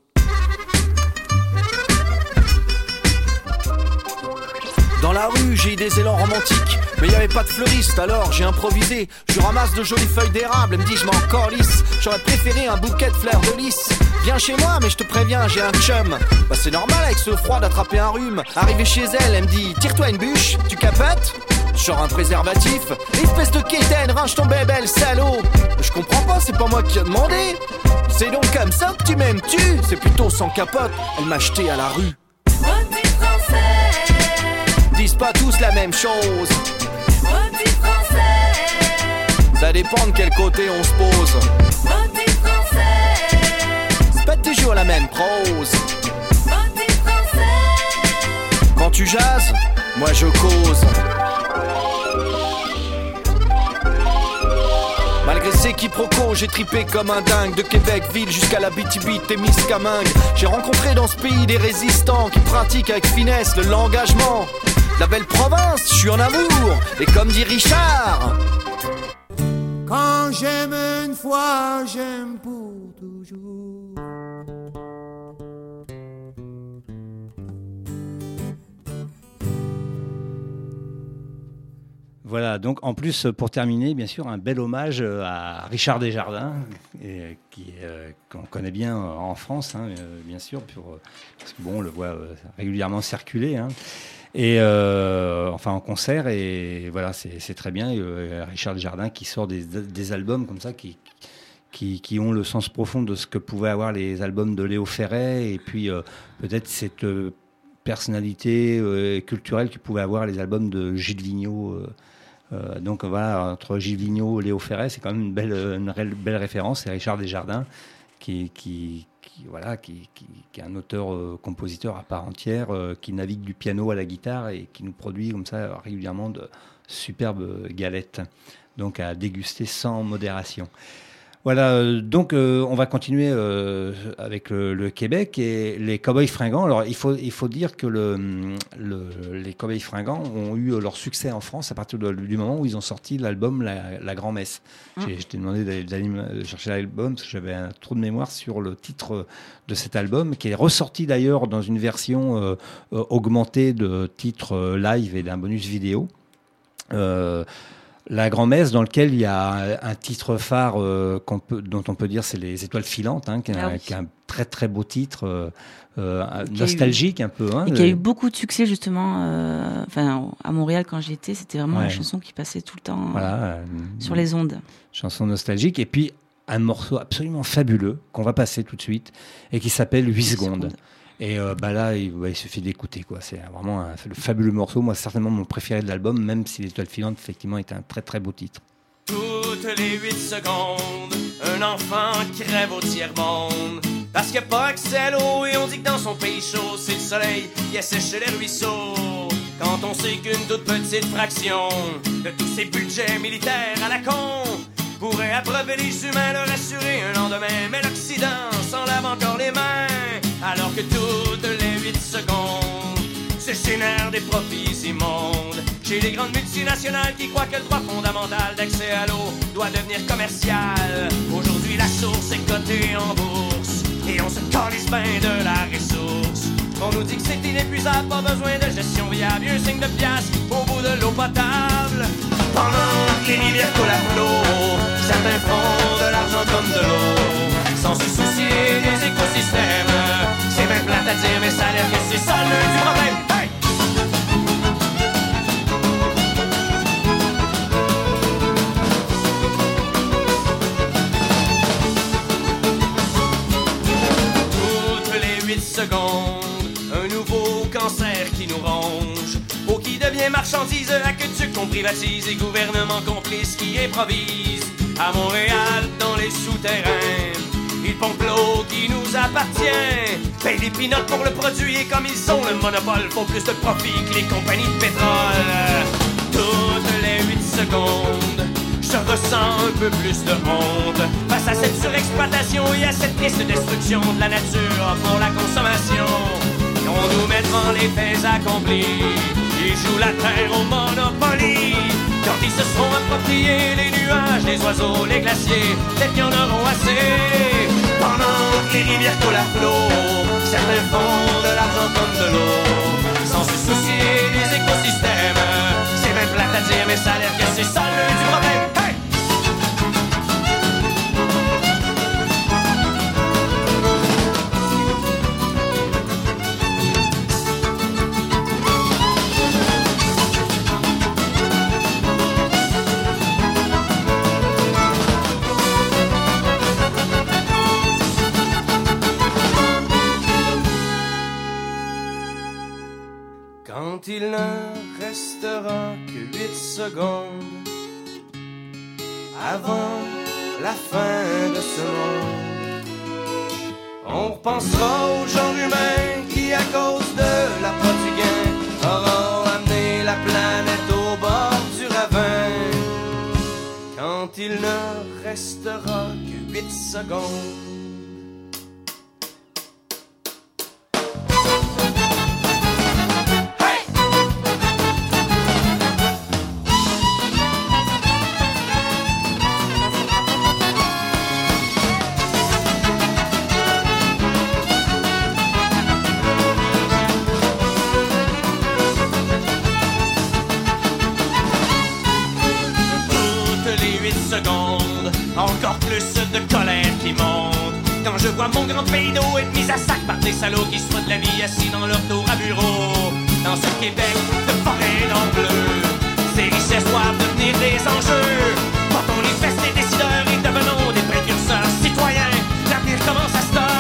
Dans la rue, j'ai eu des élans romantiques, mais y avait pas de fleuriste, alors j'ai improvisé. Je ramasse de jolies feuilles d'érable, elle me dit je m'en encore lisse. J'aurais préféré un bouquet de fleurs de lys. Viens chez moi, mais je te préviens, j'ai un chum. Bah c'est normal avec ce froid d'attraper un rhume. Arrivé chez elle, elle me dit tire-toi une bûche, tu capotes? Genre un préservatif. Espèce de quétaine, range ton bébé, le salaud. Je comprends pas, c'est pas moi qui ai demandé. C'est donc comme ça que tu m'aimes-tu? C'est plutôt sans capote, elle m'a acheté à la rue. Motif français. Disent pas tous la même chose. Motif français. Ça dépend de quel côté on se pose. Motif français. C'est pas toujours la même prose. Motif français. Quand tu jases, moi je cause. Malgré ces quiproquos, j'ai tripé comme un dingue. De Québec ville jusqu'à la B T B et Miscamingue. J'ai rencontré dans ce pays des résistants qui pratiquent avec finesse le l'engagement. La belle province, je suis en amour. Et comme dit Richard, Quand j'aime une fois, j'aime pour toujours. Voilà, donc en plus, pour terminer, bien sûr, un bel hommage à Richard Desjardins, et, qui, euh, qu'on connaît bien en France, hein, euh, bien sûr, pour, parce que bon, on le voit euh, régulièrement circuler, hein, et euh, enfin en concert, et voilà, c'est, c'est très bien. Et, euh, Richard Desjardins qui sort des, des albums comme ça, qui, qui, qui ont le sens profond de ce que pouvaient avoir les albums de Léo Ferré, et puis euh, peut-être cette euh, personnalité euh, culturelle que pouvaient avoir les albums de Gilles Vigneault. Euh, Euh, donc voilà, entre Gilles Vigneault et Léo Ferré, c'est quand même une belle, une réelle, belle référence. C'est Richard Desjardins qui, qui, qui, voilà, qui, qui, qui est un auteur-compositeur euh, à part entière, euh, qui navigue du piano à la guitare et qui nous produit comme ça régulièrement de superbes galettes, donc à déguster sans modération. Voilà, euh, donc euh, on va continuer euh, avec le, le Québec et les Cowboys Fringants. Alors il faut, il faut dire que le, le, les Cowboys Fringants ont eu leur succès en France à partir de, du moment où ils ont sorti l'album La, La Grand-Messe. Mmh. J'ai, je t'ai demandé d'aller, d'aller chercher l'album parce que j'avais un trou de mémoire sur le titre de cet album, qui est ressorti d'ailleurs dans une version euh, euh, augmentée de titres euh, live et d'un bonus vidéo. Euh, La Grand-Messe, dans lequel il y a un titre phare euh, qu'on peut, dont on peut dire c'est les Étoiles filantes, hein, qui, est ah un, oui. qui est un très très beau titre, euh, euh, nostalgique eu, un peu. Hein, et qui a eu beaucoup de succès justement. Euh, enfin, à Montréal quand j'y étais, c'était vraiment ouais. la chanson qui passait tout le temps voilà, euh, sur les ondes. Chanson nostalgique. Et puis un morceau absolument fabuleux qu'on va passer tout de suite et qui s'appelle huit secondes. Et euh, bah là, il, bah, il suffit d'écouter, quoi. C'est vraiment un, le fabuleux morceau. Moi, c'est certainement mon préféré de l'album, même si l'Étoile filante, effectivement, est un très très beau titre. Toutes les huit secondes, un enfant crève au tiers-monde. Parce qu'il n'y a pas accès à l'eau et on dit que dans son pays chaud, c'est le soleil qui assèche les ruisseaux. Quand on sait qu'une toute petite fraction de tous ces budgets militaires à la con pourrait abreuver les humains, leur assurer un lendemain. Mais l'Occident s'en lave encore les mains. Alors que toutes les huit secondes se génèrent des profits immondes chez les grandes multinationales qui croient que le droit fondamental d'accès à l'eau doit devenir commercial. Aujourd'hui la source est cotée en bourse et on se calisse bien de la ressource. On nous dit que c'est inépuisable, pas besoin de gestion viable, un signe de pièce au bout de l'eau potable. Pendant que les rivières coulent à flot, certains font de l'argent comme de l'eau, sans se soucier des écosystèmes. C'est bien plate à dire, mais ça a l'air que c'est ça le du problème. Hey! Toutes les huit secondes, un nouveau cancer qui nous ronge. Eau qui devient marchandise, aqueduc qu'on privatise et gouvernement complice qui improvise. À Montréal, dans les souterrains, ils pompent l'eau qui nous appartient. Paye les pinottes pour le produit et comme ils ont le monopole, faut plus de profit que les compagnies de pétrole. Toutes les huit secondes, je ressens un peu plus de honte face à cette surexploitation et à cette triste destruction de la nature pour la consommation. On nous met devant les faits accomplis, ils jouent la terre au Monopoly. Quand ils se seront appropriés les nuages, les oiseaux, les glaciers, peut-être qu'ils en auront assez. Pendant que les rivières coulent à flot, certains font de l'argent comme de l'eau, sans se soucier des écosystèmes. C'est même plate à dire, mais ça a l'air que c'est ça le du problème. Hey! Quand il ne restera que huit secondes avant la fin de ce monde, on repensera au genre humain qui, à cause de l'appât du gain, aura amené la planète au bord du ravin. Quand il ne restera que huit secondes. Encore plus de colère qui monte quand je vois mon grand pays d'eau être mis à sac par des salauds qui se foutent de la vie assis dans leur tour à bureau. Dans ce Québec de forêt d'en bleu, ces richesses doivent devenir des enjeux. Quand on les fesse les décideurs et devenons des précurseurs citoyens, l'avenir commence à se faire.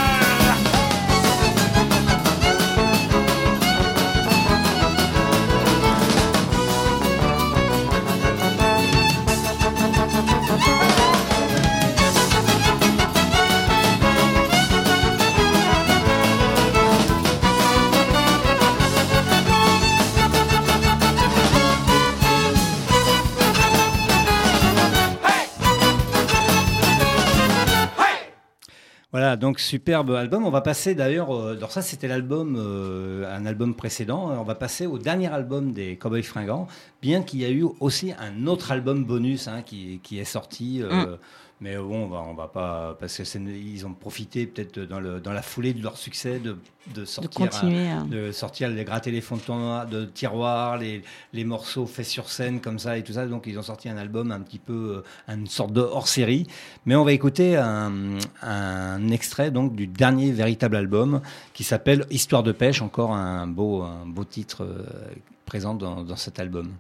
Voilà, donc superbe album. On va passer d'ailleurs, euh, alors ça c'était l'album, euh, un album précédent. On va passer au dernier album des Cowboys Fringants, bien qu'il y a eu aussi un autre album bonus hein, qui, qui est sorti. Euh, mm. Mais bon, on va, on va pas, parce que c'est, ils ont profité peut-être dans, le, dans la foulée de leur succès de, de sortir, de continuer, hein. de sortir, les gratter les fonds de, tournoi, de tiroirs, les, les morceaux faits sur scène comme ça et tout ça. Donc ils ont sorti un album un petit peu, une sorte de hors-série. Mais on va écouter un, un extrait donc du dernier véritable album qui s'appelle Histoire de pêche, encore un beau, un beau titre euh, présent dans, dans cet album.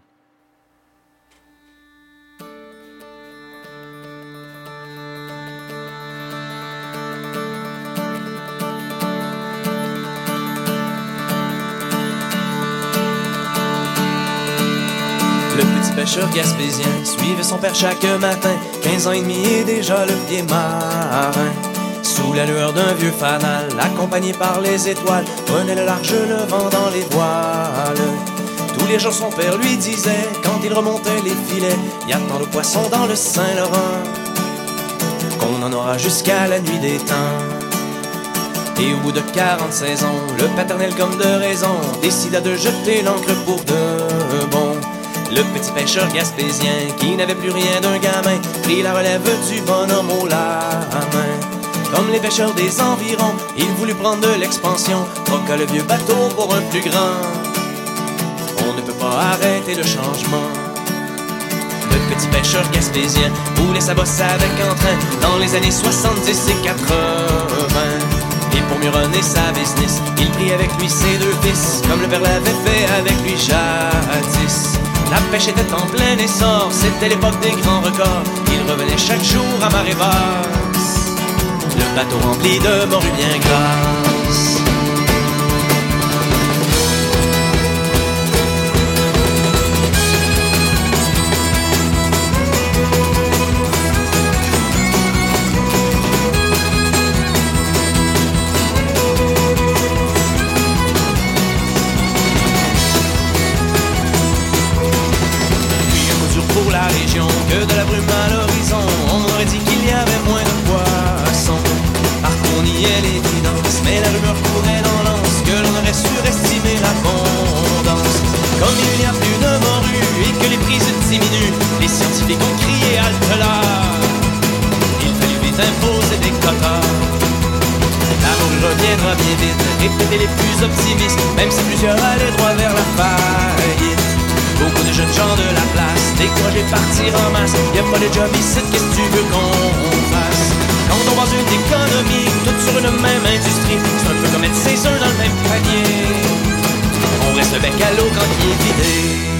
Le petit pêcheur gaspésien suivait son père chaque matin, quinze ans et demi et déjà le pied marin. Sous la lueur d'un vieux fanal, accompagné par les étoiles, prenait le large le vent dans les voiles. Tous les jours son père lui disait, quand il remontait les filets, y a tant de poissons dans le Saint-Laurent qu'on en aura jusqu'à la nuit des temps. Et au bout de quarante-seize ans, le paternel comme de raison décida de jeter l'ancre pour de bon. Le petit pêcheur gaspésien, qui n'avait plus rien d'un gamin, prit la relève du bonhomme au la main. Comme les pêcheurs des environs, il voulut prendre de l'expansion, troqua le vieux bateau pour un plus grand. On ne peut pas arrêter le changement. Le petit pêcheur gaspésien voulait sa bosse avec entrain dans les années soixante-dix et quatre-vingts. Et pour mieux runner sa business, il prit avec lui ses deux fils, comme le père l'avait fait avec lui jadis. La pêche était en plein essor, c'était l'époque des grands records. Il revenait chaque jour à marée basse, le bateau rempli de morues bien grasses. Que de la brume à l'horizon, on aurait dit qu'il y avait moins de poissons. Partout on y est l'évidence, mais la de coca. L'amour reviendra bien vite, répétez les plus optimistes, même si plusieurs allaient droit vers la faillite. Beaucoup de jeunes gens de la place, découragés partir en masse. Y'a pas de job ici, qu'est-ce que tu veux qu'on fasse? Quand on vend une économie, toute sur une même industrie, c'est un peu comme mettre ses œufs dans le même panier. On reste le bec à l'eau quand il est vidé.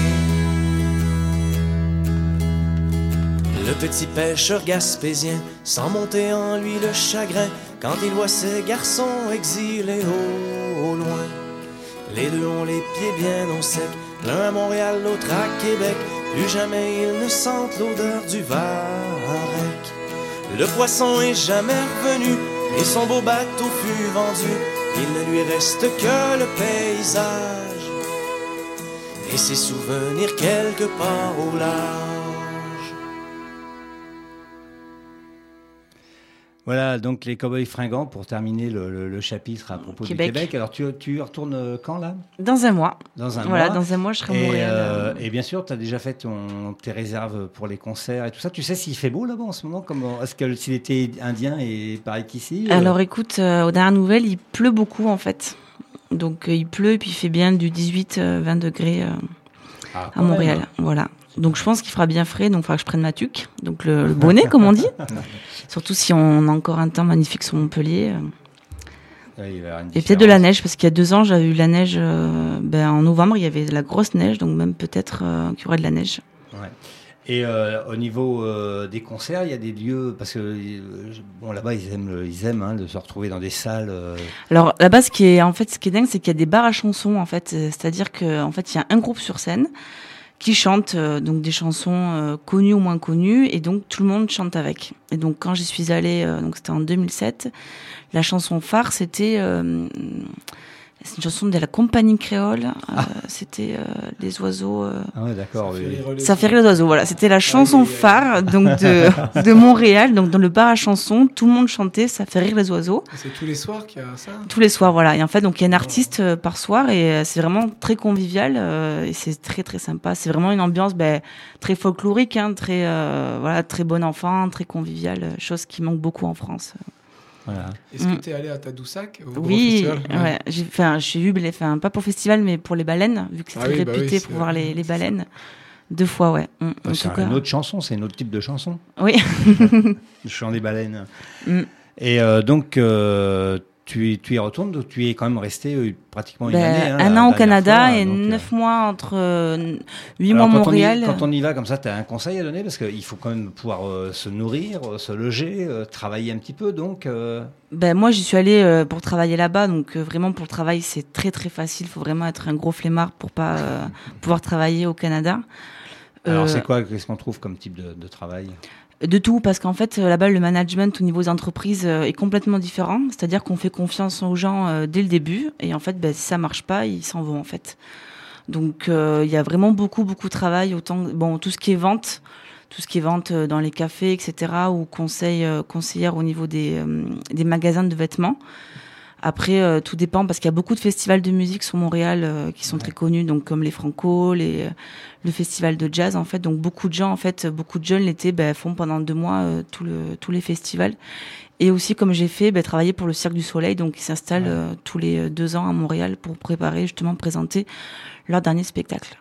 Le petit pêcheur gaspésien sent monter en lui le chagrin quand il voit ses garçons exilés au, au loin. Les deux ont les pieds bien au sec, l'un à Montréal, l'autre à Québec. Plus jamais ils ne sentent l'odeur du varech. Le poisson est jamais revenu et son beau bateau fut vendu. Il ne lui reste que le paysage et ses souvenirs quelque part au large. Voilà, donc les Cowboys Fringants, pour terminer le, le, le chapitre à propos Québec. du Québec. Alors, tu, tu retournes quand, là? Dans un mois. Dans un voilà, mois. dans un mois, je serai à Et, Montréal. euh, et bien sûr, tu as déjà fait ton, tes réserves pour les concerts et tout ça. Tu sais s'il fait beau là-bas en ce moment? Comment, est-ce que si l'été indien est pareil qu'ici? euh Alors écoute, euh, aux dernières nouvelles, il pleut beaucoup en fait. Donc euh, il pleut et puis il fait bien du dix-huit à vingt degrés euh, Ah, à quand Montréal. même. Voilà. Donc je pense qu'il fera bien frais, donc il faudra que je prenne ma tuque. Donc le, le bonnet, comme on dit. Surtout si on a encore un temps magnifique sur Montpellier. euh. Ouais, il va y avoir une Et peut-être de la différence. neige, parce qu'il y a deux ans, j'avais eu la neige. euh, ben, en novembre, il y avait de la grosse neige, donc même peut-être euh, qu'il y aurait de la neige. Ouais. Et euh, au niveau euh, des concerts, il y a des lieux, parce que euh, bon, là-bas, ils aiment, le- ils aiment hein, de se retrouver dans des salles. euh, Alors là-bas, ce qui est en fait, ce qui est dingue, c'est qu'il y a des bars à chansons en fait. Euh, C'est-à-dire que en fait, il y a un groupe sur scène qui chante euh, donc des chansons euh, connues ou moins connues, et donc tout le monde chante avec. Et donc quand j'y suis allée, euh, donc c'était en deux mille sept, la chanson phare, c'était euh, c'est une chanson de la compagnie créole. euh, C'était euh, les oiseaux. euh, Ah ouais, d'accord. oui. Ça fait rire les oiseaux, voilà. C'était la chanson phare donc de, de Montréal, donc dans le bar à chansons, tout le monde chantait Ça fait rire les oiseaux. C'est tous les soirs qu'il y a ça? Tous les soirs, voilà. Et en fait, donc il y a un artiste euh, par soir et euh, c'est vraiment très convivial euh, et c'est très très sympa. C'est vraiment une ambiance ben, très folklorique, hein, très euh, voilà, très bon enfant, très convivial, euh, chose qui manque beaucoup en France. Voilà. Est-ce Mm. que tu es allé à Tadoussac au gros Oui, festival? ouais. J'ai fait, un- j'ai vu, enfin pas pour festival, mais pour les baleines, vu que c'est Ah très oui, bah réputé oui, pour c'est- voir les, les baleines. Deux fois, ouais. Mm. Euh, En C'est tout cas. une autre chanson, c'est un autre type de chanson. Oui. Le chant des baleines. Mm. Et euh, donc, euh, tu, y- tu y retournes, donc tu y es quand même resté euh, pratiquement une Ben, année. hein, un la an au dernière Canada fois, et donc, euh, neuf mois entre euh, huit alors, mois quand on y- Montréal. quand on y va comme ça, tu as un conseil à donner parce qu'il faut quand même pouvoir euh, se nourrir, euh, se loger, euh, travailler un petit peu. Donc, euh, Ben, moi, j'y suis allée euh, pour travailler là-bas, donc euh, vraiment pour le travail, c'est très très facile. Il faut vraiment être un gros flemmard pour pas euh, pouvoir travailler au Canada. alors Euh, c'est quoi, qu'est-ce qu'on trouve comme type de, de travail? De tout, parce qu'en fait, euh, là-bas, le management au niveau des entreprises euh, est complètement différent. C'est-à-dire qu'on fait confiance aux gens euh, dès le début, et en fait, ben, si ça marche pas, ils s'en vont en fait. Donc, euh, il y a vraiment beaucoup beaucoup de travail. Autant bon, tout ce qui est vente, tout ce qui est vente euh, dans les cafés, et cetera, ou conseil euh, conseillère au niveau des euh, des magasins de vêtements. Après, euh, tout dépend parce qu'il y a beaucoup de festivals de musique sur Montréal euh, qui sont très connus, donc comme les Franco, les, euh, le festival de jazz en fait. Donc beaucoup de gens en fait, beaucoup de jeunes l'été ben, font pendant deux mois euh, tout le, tous les festivals. Et aussi comme j'ai fait, ben, travailler pour le Cirque du Soleil, donc ils s'installent euh, tous les euh, deux ans à Montréal pour préparer justement présenter leur dernier spectacle.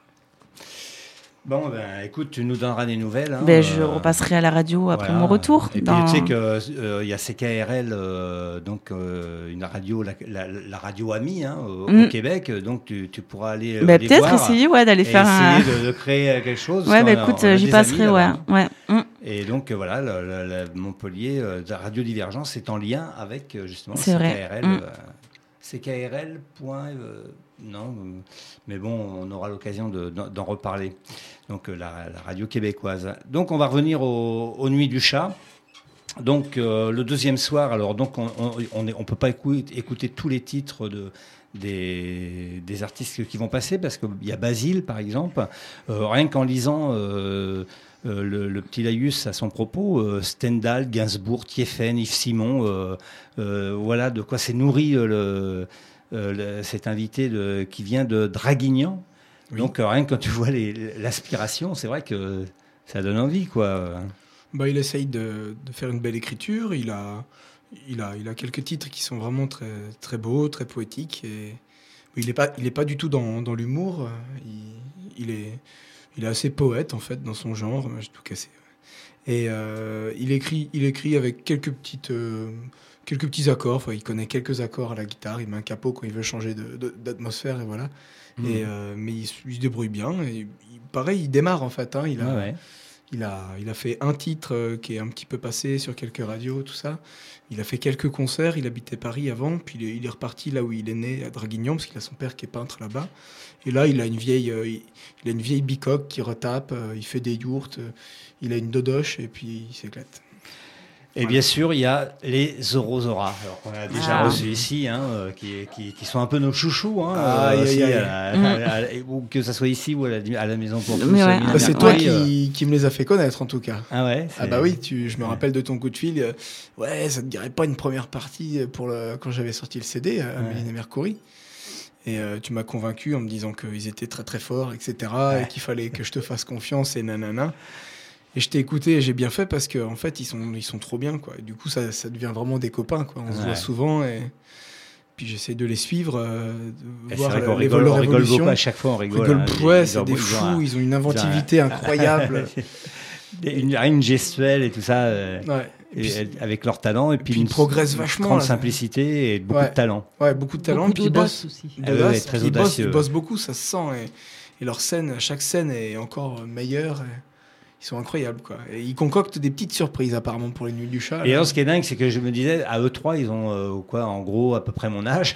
Bon, ben, écoute, tu nous donneras des nouvelles. Hein, Ben, je euh, repasserai à la radio après voilà. mon retour. Et puis dans- tu sais qu'il euh, y a C K R L, euh, donc euh, une radio, la, la, la radio amie hein, au, Mm. au Québec, donc tu, tu pourras aller euh, Ben, les peut-être voir essayer, ouais, d'aller et faire un- essayer de, de créer euh, quelque chose. Ouais, parce ben, qu'on a- écoute, on a j'y des passerai, amis ouais, là-bas. ouais. Mm. Et donc euh, voilà, le, le- le Montpellier, euh, de Radio Divergence est en lien avec euh, justement C'est C K vrai. R L. Mm. euh, C K R L. point, euh, non, euh, mais bon, on aura l'occasion de- d'en d'en reparler. Donc euh, la, la radio québécoise. Donc on va revenir au- aux Nuits du Chat. Donc euh, le deuxième soir, alors donc on on, on, est- on peut pas écouter, écouter tous les titres de des, des artistes qui vont passer parce qu'il y a Basile par exemple. Euh, rien qu'en lisant euh, euh, le, le petit laïus à son propos, euh, Stendhal, Gainsbourg, Thieffen, Yves Simon, euh, euh, voilà de quoi s'est nourri euh, le, euh, le- cet invité de, qui vient de Draguignan. Donc euh, rien que quand tu vois les- l'aspiration, c'est vrai que ça donne envie quoi. Bah, il essaye de, de faire une belle écriture. Il a, il a, il a quelques titres qui sont vraiment très, très beaux, très poétiques. Et il n'est pas, il est pas du tout dans, dans l'humour. Il, il, est, il est assez poète, en fait, dans son genre. J'ai tout cassé. Et euh, il, écrit, il écrit avec quelques, petites, euh, quelques petits accords. Enfin, il connaît quelques accords à la guitare. Il met un capot quand il veut changer de, de, d'atmosphère. Et voilà. Mmh. Et, euh, mais il, il se débrouille bien. Et, il, pareil, il démarre, en fait. Hein, il a... Ouais, ouais. Il a, il a fait un titre euh, qui est un petit peu passé sur quelques radios, tout ça. Il a fait quelques concerts. Il habitait Paris avant. Puis il est, il est reparti là où il est né, à Draguignan, parce qu'il a son père qui est peintre là-bas. Et là, il a une vieille, euh, il, il a une vieille bicoque qui retape. Euh, il fait des yourtes. Euh, il a une dodoche et puis il s'éclate. Et voilà. Bien sûr, il y a les Zorozora, alors qu'on a déjà Ah. reçus ici, hein, euh, qui, qui, qui sont un peu nos chouchous, hein, Ah, euh, aïe, aussi, aïe, à aïe. la- à la- à la- ou que ça soit ici ou à la, à la maison pour tous. Mais ouais. Mina Bah, c'est toi Mercuri, euh, qui, qui me les a fait connaître, en tout cas. Ah ouais. Ah c'est- bah oui, tu, je me Ouais. rappelle de ton coup de fil. euh, ouais, ça te dirait pas une première partie pour le, quand j'avais sorti le C D à Ouais. Mélina Mercuri. Et euh, tu m'as convaincu en me disant qu'ils étaient très très forts, et cetera. Ouais. Et qu'il fallait que je te fasse confiance et nanana. Et je t'ai écouté et j'ai bien fait parce qu'en en fait, ils sont, ils sont trop bien, quoi. Et du coup, ça, ça devient vraiment des copains, quoi. On se Ouais. voit souvent et puis j'essaie de les suivre, euh, de Et voir c'est vrai la- qu'on les rigole, vols de on rigole révolution. beaucoup à chaque fois, on rigole. Rigole, hein, ouais, ils c'est ont- des ils ont fous, un- ils ont une inventivité incroyable. une, une gestuelle et tout ça, euh, Ouais. Et et- puis- et avec leur talent et puis, puis ils une progressent une vachement, grande là. simplicité et beaucoup Ouais. de talent. Ouais, beaucoup de talent. Beaucoup Puis ils d'audace bossent, aussi. ils Ah ouais, bossent, ouais, très puis ils bossent, audacieux. ils bossent beaucoup, ça se sent. Et, et leur scène, chaque scène est encore meilleure. et ils sont incroyables, quoi. Et ils concoctent des petites surprises, apparemment, pour les Nuits du Chat. Et là. alors, ce qui est dingue, c'est que je me disais, à eux trois, ils ont euh, quoi, en gros, à peu près mon âge.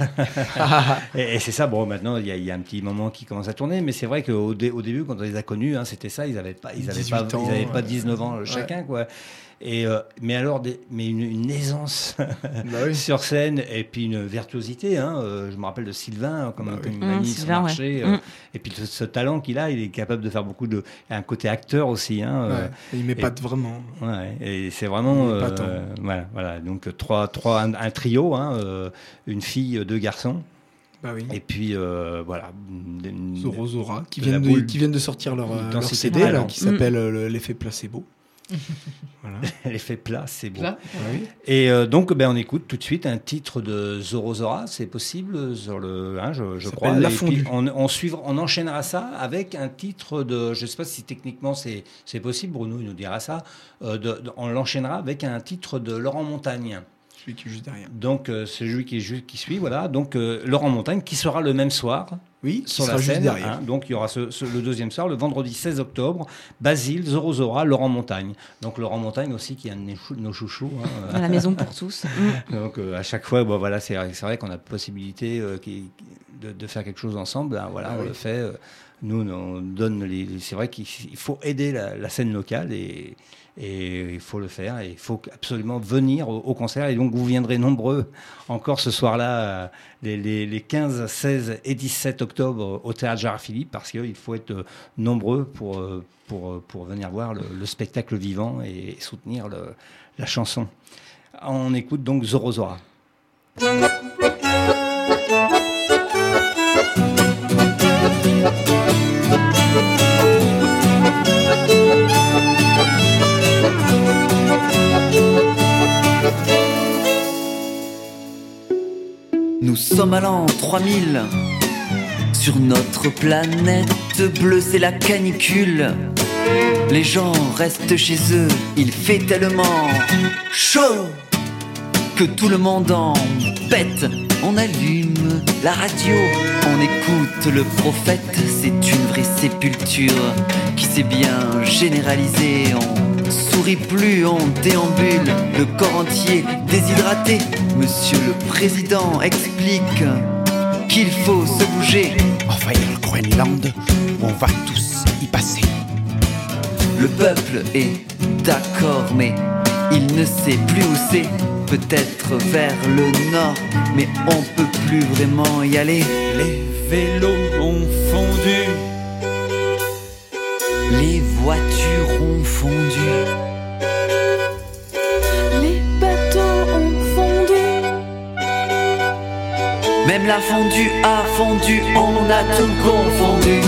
et et c'est ça, bon, maintenant, il y, a- il y a un petit moment qui commence à tourner, mais c'est vrai qu'au dé- au début, quand on les a connus, hein, c'était ça, ils n'avaient pas, ils avaient pas, dix-huit ans, ils avaient pas ouais. dix-neuf ans chacun, quoi. Et, euh, mais alors, des- mais une, une aisance Bah oui. sur scène et puis une virtuosité. Hein, euh, je me rappelle de Sylvain, comme Bah comme oui. il manie Mmh, son Sylvain, ouais. marché. euh, Mmh. Et puis ce, ce talent qu'il a, il est capable de faire beaucoup de. Un côté acteur aussi. Hein, euh, Ouais. Et il m'épate vraiment. Ouais, et c'est vraiment Il est pas euh, tant. voilà, voilà. Donc trois, trois, un, un trio, hein, euh, une fille, deux garçons, Bah oui. et puis euh, voilà. une- Zoro Zora, qui de la viennent, de, boule qui viennent de sortir leur, euh, leur d'identité C de D, là, talent. qui s'appelle euh, le- l'effet placebo. Voilà. L'effet plat, c'est beau. Plat. Ah oui. Et euh, donc, ben, on écoute tout de suite un titre de Zoro Zora, c'est possible sur le, hein, je, je Ça crois. s'appelle La Et puis, Fondue. on, on, suivra, on enchaînera ça avec un titre de, je ne sais pas si techniquement c'est c'est possible, Bruno il nous dira ça. euh, de- de- on l'enchaînera avec un titre de Laurent Montagne. Celui qui est juste derrière. Donc, euh, c'est celui qui, est ju- qui suit, voilà. Donc, euh, Laurent Montagne, qui sera le même soir Oui, qui sur sera la juste scène. derrière. hein. Donc, il y aura ce, ce- le deuxième soir, le vendredi seize octobre, Basile, Zoro Zora, Laurent Montagne. Donc, Laurent Montagne aussi, qui est un de nos chou- nos chouchous. hein, euh. À la maison pour tous. Mm. Donc, euh, à chaque fois, bon, voilà, c'est c'est vrai qu'on a possibilité euh, qui- de, de faire quelque chose ensemble. hein, voilà, Ah on oui. le fait. euh, nous, on donne les. C'est vrai qu'il il faut aider la, la scène locale et, et il faut le faire. Et il faut absolument venir au, au concert. Et donc, vous viendrez nombreux encore ce soir-là, euh, les, les, les quinze, seize et dix-sept octobre au théâtre Gérard-Philippe, parce qu'il faut être euh, nombreux pour, euh, pour, euh, pour venir voir le, le spectacle vivant et soutenir le- la chanson. On écoute donc Zoro Zora. Nous sommes à l'an trois mille. Sur notre planète bleue, c'est la canicule. Les gens restent chez eux, il fait tellement chaud que tout le monde en pète. On allume la radio, on écoute le prophète. C'est une vraie sépulture qui s'est bien généralisée. On sourit plus, on déambule, le corps entier déshydraté. Monsieur le Président explique qu'il faut se bouger. Envahir le Groenland, où on va tous y passer. Le peuple est d'accord, mais il ne sait plus où c'est. Peut-être vers le nord, mais on peut plus vraiment y aller. Les vélos ont fondu, Les voitures ont fondu. Les bateaux ont fondu. Même la fondue a fondu, on a tout confondu.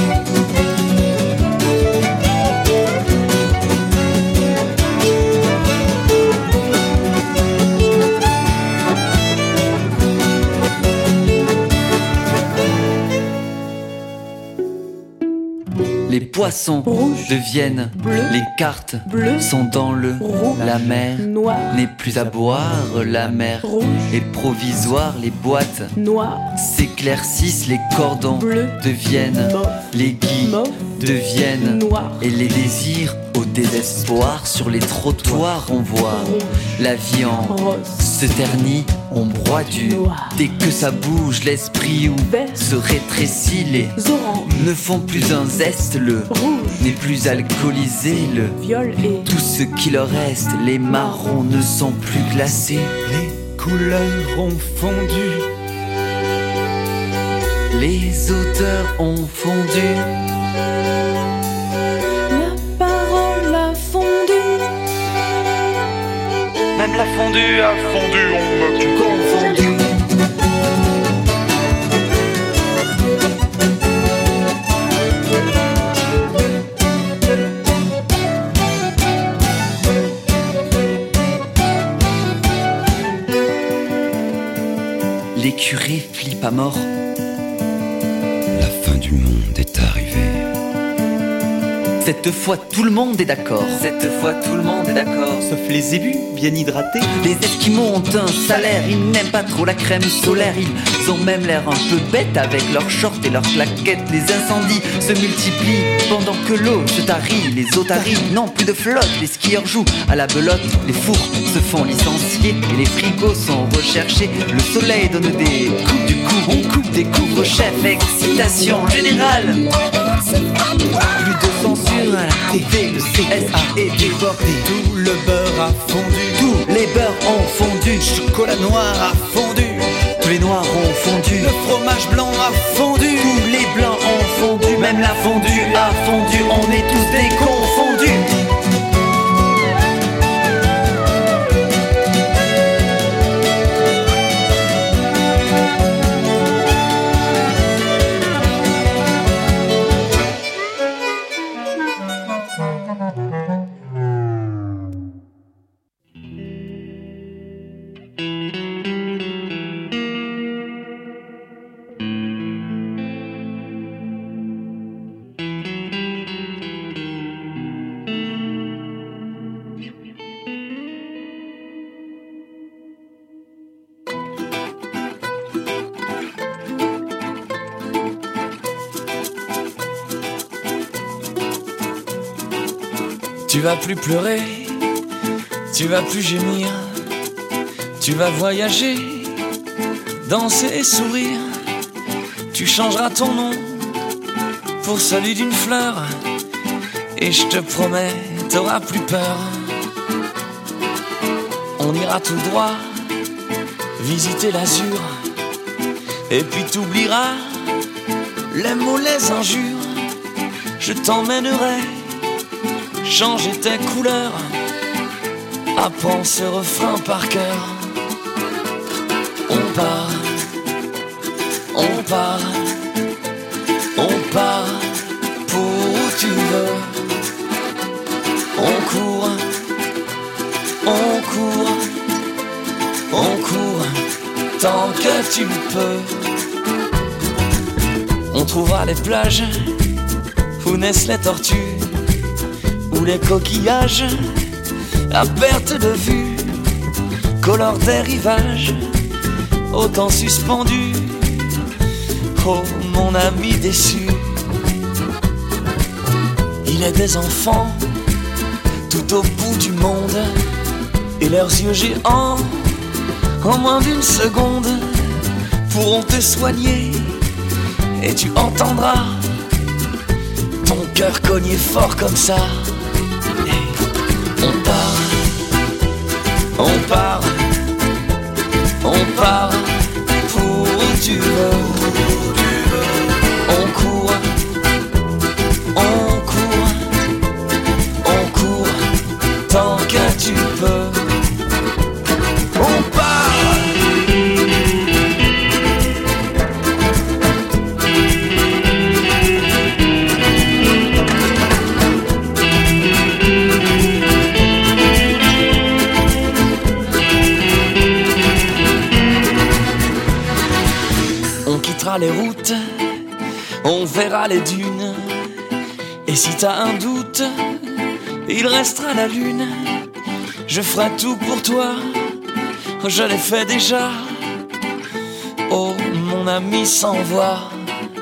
poissons rouges deviennent bleus. Les cartes bleues sont dans le rouge. La mer noire n'est plus à boire. La mer rouge est provisoire. Les boîtes noires s'éclaircissent. Les cordons bleus deviennent mauve. Les guides deviennent noirs. Et les désirs au désespoir. Sur les trottoirs on voit la vie en rose se ternit. On broie du noir. Dès que ça bouge, l'esprit ouvert se rétrécit. Les oranges ne font plus un zeste. Le rouge n'est plus alcoolisé. Le viol et tout ce qui leur reste. Les marrons ne sont plus glacés. Les couleurs ont fondu. Les odeurs ont fondu. La parole a fondu. Même la fondue a fondu, on m'a tout confondu. Les curés flippent à mort. La fin du monde est arrivée. Cette fois tout le monde est d'accord. Cette fois tout le monde est d'accord. Sauf les ébus bien hydratés. Les esquimaux ont un salaire. Ils n'aiment pas trop la crème solaire. Ils ont même l'air un peu bêtes avec leurs shorts et leurs claquettes. Les incendies se multiplient pendant que l'eau se tarit. Les otaries n'ont plus de flotte. Les skieurs jouent à la belote. Les fours se font licencier et les frigos sont recherchés. Le soleil donne des coups du cou. On coupe des couvre-chefs. Excitation générale. Plus de censure à la T V, le C S A est débordé. Tout le beurre a fondu. Tous les beurres ont fondu. Le chocolat noir a fondu. Tous les noirs ont fondu. Le fromage blanc a fondu. Tous les blancs ont fondu. Même la fondue a fondu. On est tous déconfondus. Tu vas plus pleurer, tu vas plus gémir, tu vas voyager, danser et sourire. Tu changeras ton nom pour celui d'une fleur, et je te promets, t'auras plus peur. On ira tout droit visiter l'azur, et puis t'oublieras les mots, les injures. Je t'emmènerai changer tes couleurs, apprends ce refrain par cœur. On part, on part, on part pour où tu veux. On court, on court, on court tant que tu peux. On trouvera les plages où naissent les tortues, où les coquillages à perte de vue colorent des rivages autant suspendus. Oh mon ami déçu, il est des enfants tout au bout du monde, et leurs yeux géants en moins d'une seconde pourront te soigner, et tu entendras ton cœur cogner fort comme ça. Et on part, on part, on part pour où tu veux. On court, on court, on court tant que tu peux. On part. On quittera les routes, on verra les dunes, et si t'as un doute, il restera la lune. Je ferai tout pour toi, je l'ai fait déjà. Oh, mon ami s'envoie.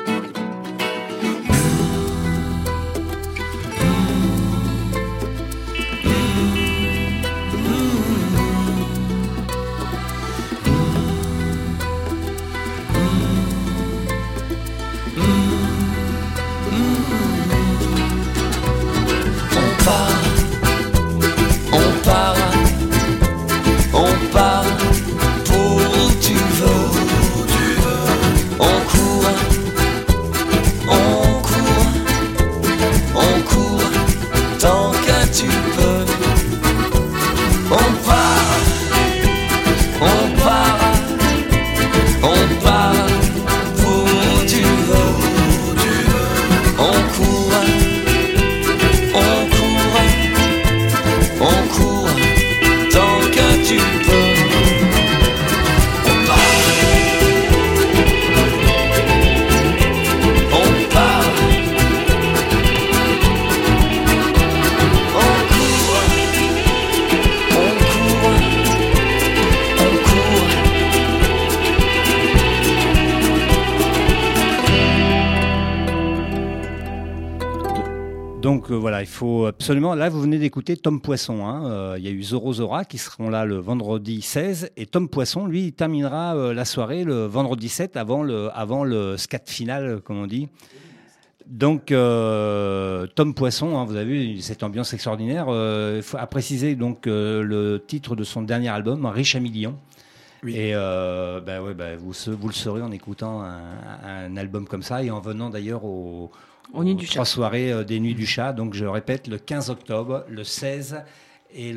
Donc euh, voilà, il faut absolument... Là, vous venez d'écouter Tom Poisson. Hein. Euh, il y a eu Zoro Zora qui seront là le vendredi seize. Et Tom Poisson, lui, il terminera euh, la soirée le vendredi sept avant le, avant le scat final, comme on dit. Donc, euh, Tom Poisson, hein, vous avez vu cette ambiance extraordinaire. Euh, faut, à préciser donc, euh, le titre de son dernier album, Riche à millions. Oui. Et euh, bah ouais, bah, vous, vous le saurez en écoutant un, un album comme ça et en venant d'ailleurs au... Aux Nuits du trois Chat. soirées euh, des Nuits du Chat. Donc je répète, le quinze octobre, le seize et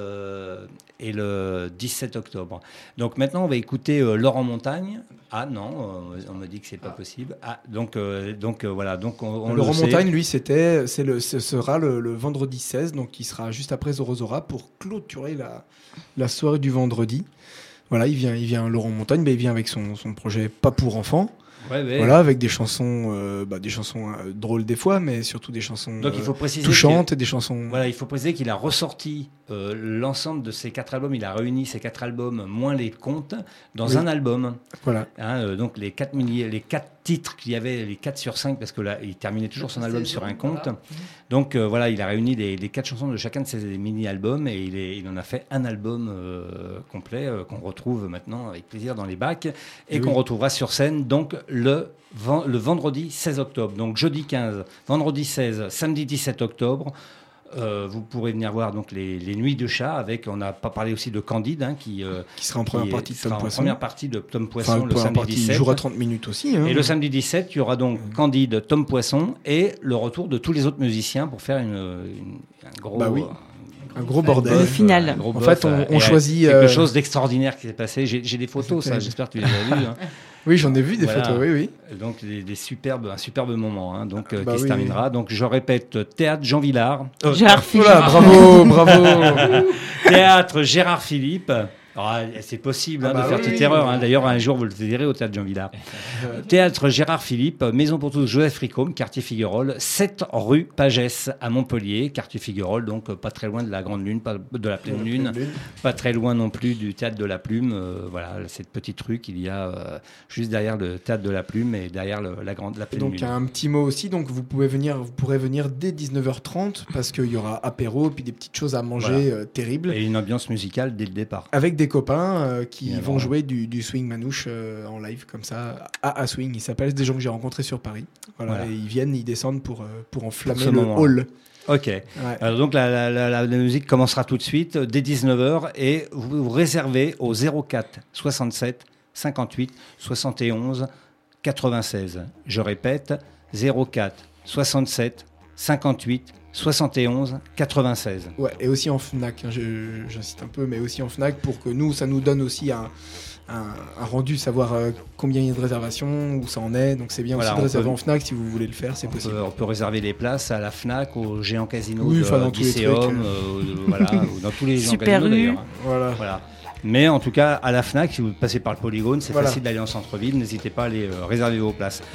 le, et le dix-sept octobre. Donc maintenant, on va écouter euh, Laurent Montagne. Ah non, euh, on me dit que c'est pas ah. possible. Ah, donc euh, donc euh, voilà. Donc on, on Laurent le Montagne, lui, c'était, c'est le, ce sera le, le vendredi seize, donc qui sera juste après Zoro Zora pour clôturer la, la soirée du vendredi. Voilà, il vient, il vient Laurent Montagne, mais il vient avec son, son projet Pas pour enfants. Ouais, ouais. Voilà, avec des chansons, euh, bah, des chansons euh, drôles des fois, mais surtout des chansons Donc, il faut préciser euh, touchantes que, et des chansons. Voilà, il faut préciser qu'il a ressorti euh, l'ensemble de ces quatre albums. Il a réuni ces quatre albums moins les contes dans oui. un album. Voilà. Hein, euh, donc les quatre milliers, les quatre titres qu'il y avait, les quatre sur cinq, parce que là, il terminait toujours son album sur un conte. Voilà. Donc euh, voilà, il a réuni les, les quatre chansons de chacun de ces mini-albums et il, est, il en a fait un album euh, complet euh, qu'on retrouve maintenant avec plaisir dans les bacs et, et qu'on oui. retrouvera sur scène donc le le vendredi seize octobre. Donc jeudi quinze, vendredi seize, samedi dix-sept octobre. Euh, vous pourrez venir voir donc les, les Nuits de Chat avec, on n'a pas parlé aussi de Candide hein, qui, euh, qui sera en première qui partie de Tom en Poisson. première partie de Tom Poisson enfin, le samedi partie, dix-sept. Il jouera trente minutes aussi. Hein. Et le samedi dix-sept, il y aura donc mmh. Candide, Tom Poisson et le retour de tous les autres musiciens pour faire une, une, un gros... Bah oui. Un gros bordel. Le final. Gros en fait, on, on choisit quelque euh... chose d'extraordinaire qui s'est passé. J'ai, j'ai des photos, ça. J'espère que tu les as vues. Hein. Oui, j'en ai vu des voilà. photos. Oui, oui. Donc des, des superbes, un superbe moment, hein, donc euh, bah qui oui, se terminera. Oui. Donc je répète, théâtre Jean Villard. Euh, Gérard Philippe. Voilà, bravo, bravo. Théâtre Gérard Philippe. Ah, c'est possible hein, ah bah de faire oui, toute erreur. oui. Hein. D'ailleurs, un jour, vous le verrez au Théâtre Jean Villard. Théâtre Gérard Philippe, Maison pour tous, Joseph Ricôme, quartier Figuerolles, sept rue Pagès à Montpellier, quartier Figuerolles, donc pas très loin de la Grande Lune, pas de la Pleine Lune, pas très loin non plus du Théâtre de la Plume. Euh, voilà, cette petite rue qu'il y a euh, juste derrière le Théâtre de la Plume et derrière le, la, grande, la Pleine donc, Lune. Donc, un petit mot aussi, donc vous, pouvez venir, vous pourrez venir dès dix-neuf heures trente parce qu'il y aura apéro, puis des petites choses à manger voilà. euh, terribles. Et une ambiance musicale dès le départ. Avec des copains euh, qui Bien vont bon. jouer du, du swing manouche euh, en live comme ça à, à swing. Ils s'appellent des gens que j'ai rencontrés sur Paris. Voilà, voilà. Et ils viennent, ils descendent pour, euh, pour enflammer pour le moment. hall. Ok. Ouais. Alors donc la, la, la, la musique commencera tout de suite dès dix-neuf heures et vous vous réservez au zéro quatre soixante-sept cinquante-huit soixante et onze quatre-vingt-seize. Je répète, zéro quatre soixante-sept cinquante-huit soixante et onze quatre-vingt-seize. Ouais, et aussi en Fnac, hein, je, j'insiste un peu, mais aussi en Fnac pour que nous, ça nous donne aussi un, un, un rendu, savoir euh, combien il y a de réservations, où ça en est. Donc c'est bien voilà, aussi de réserver peut, en Fnac si vous voulez le faire, c'est on possible. Peut, on peut réserver les places à la Fnac, au Géant Casino oui, de enfin, Lycéum, euh, voilà, ou dans tous les Géants Super Casinos d'ailleurs. Voilà. voilà. Mais en tout cas, à la Fnac, si vous passez par le Polygone, c'est voilà. facile d'aller en centre-ville. N'hésitez pas à aller euh, réserver vos places.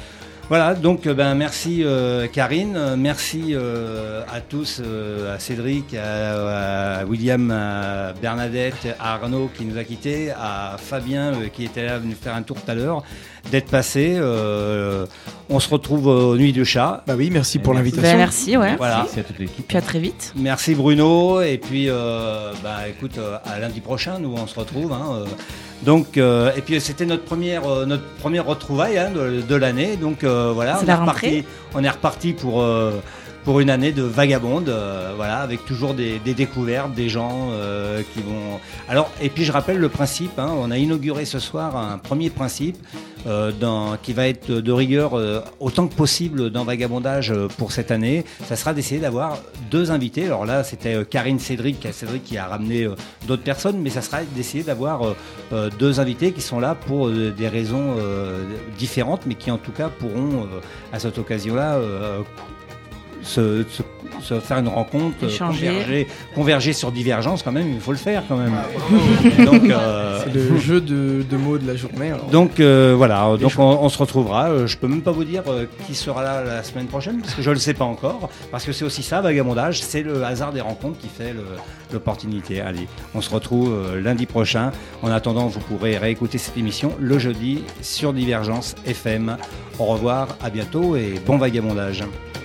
Voilà, donc ben, merci euh, Karine, merci euh, à tous, euh, à Cédric, à, à William, à Bernadette, à Arnaud qui nous a quittés, à Fabien euh, qui était là venu faire un tour tout à l'heure, d'être passé. Euh, on se retrouve aux Nuits du Chat. Bah oui, merci pour Ben, l'invitation. merci, ouais. Voilà. Merci à toute l'équipe. Puis à très vite. Merci Bruno, et puis euh, bah, écoute, euh, à lundi prochain, nous on se retrouve. Hein, euh. Donc, euh, et puis c'était notre première, euh, notre première retrouvaille hein, de, de l'année. Donc euh, voilà, C'est on la est, reparti, rentrée. on est reparti pour, euh, pour une année de vagabonde, euh, voilà, avec toujours des, des découvertes, des gens euh, qui vont. Alors, et puis je rappelle le principe. Hein, on a inauguré ce soir un premier principe euh, dans, qui va être de rigueur euh, autant que possible dans Vagabondage euh, pour cette année. Ça sera d'essayer d'avoir deux invités. Alors là, c'était euh, Karine Cédric, Cédric qui a ramené euh, d'autres personnes, mais ça sera d'essayer d'avoir euh, euh, deux invités qui sont là pour euh, des raisons euh, différentes, mais qui en tout cas pourront euh, à cette occasion-là euh, se, se, se faire une rencontre, euh, Échanger. converger, converger sur Divergence quand même, il faut le faire quand même. Donc, euh, C'est le jeu de, de mots de la journée. alors. donc euh, voilà, donc on, on se retrouvera. Euh, Je peux même pas vous dire euh, qui sera là la semaine prochaine, parce que je le sais pas encore, parce que c'est aussi ça, Vagabondage, c'est le hasard des rencontres qui fait le- l'opportunité. Allez, on se retrouve euh, lundi prochain. En attendant, vous pourrez réécouter cette émission le jeudi sur Divergence F M. Au revoir, à bientôt et bon vagabondage.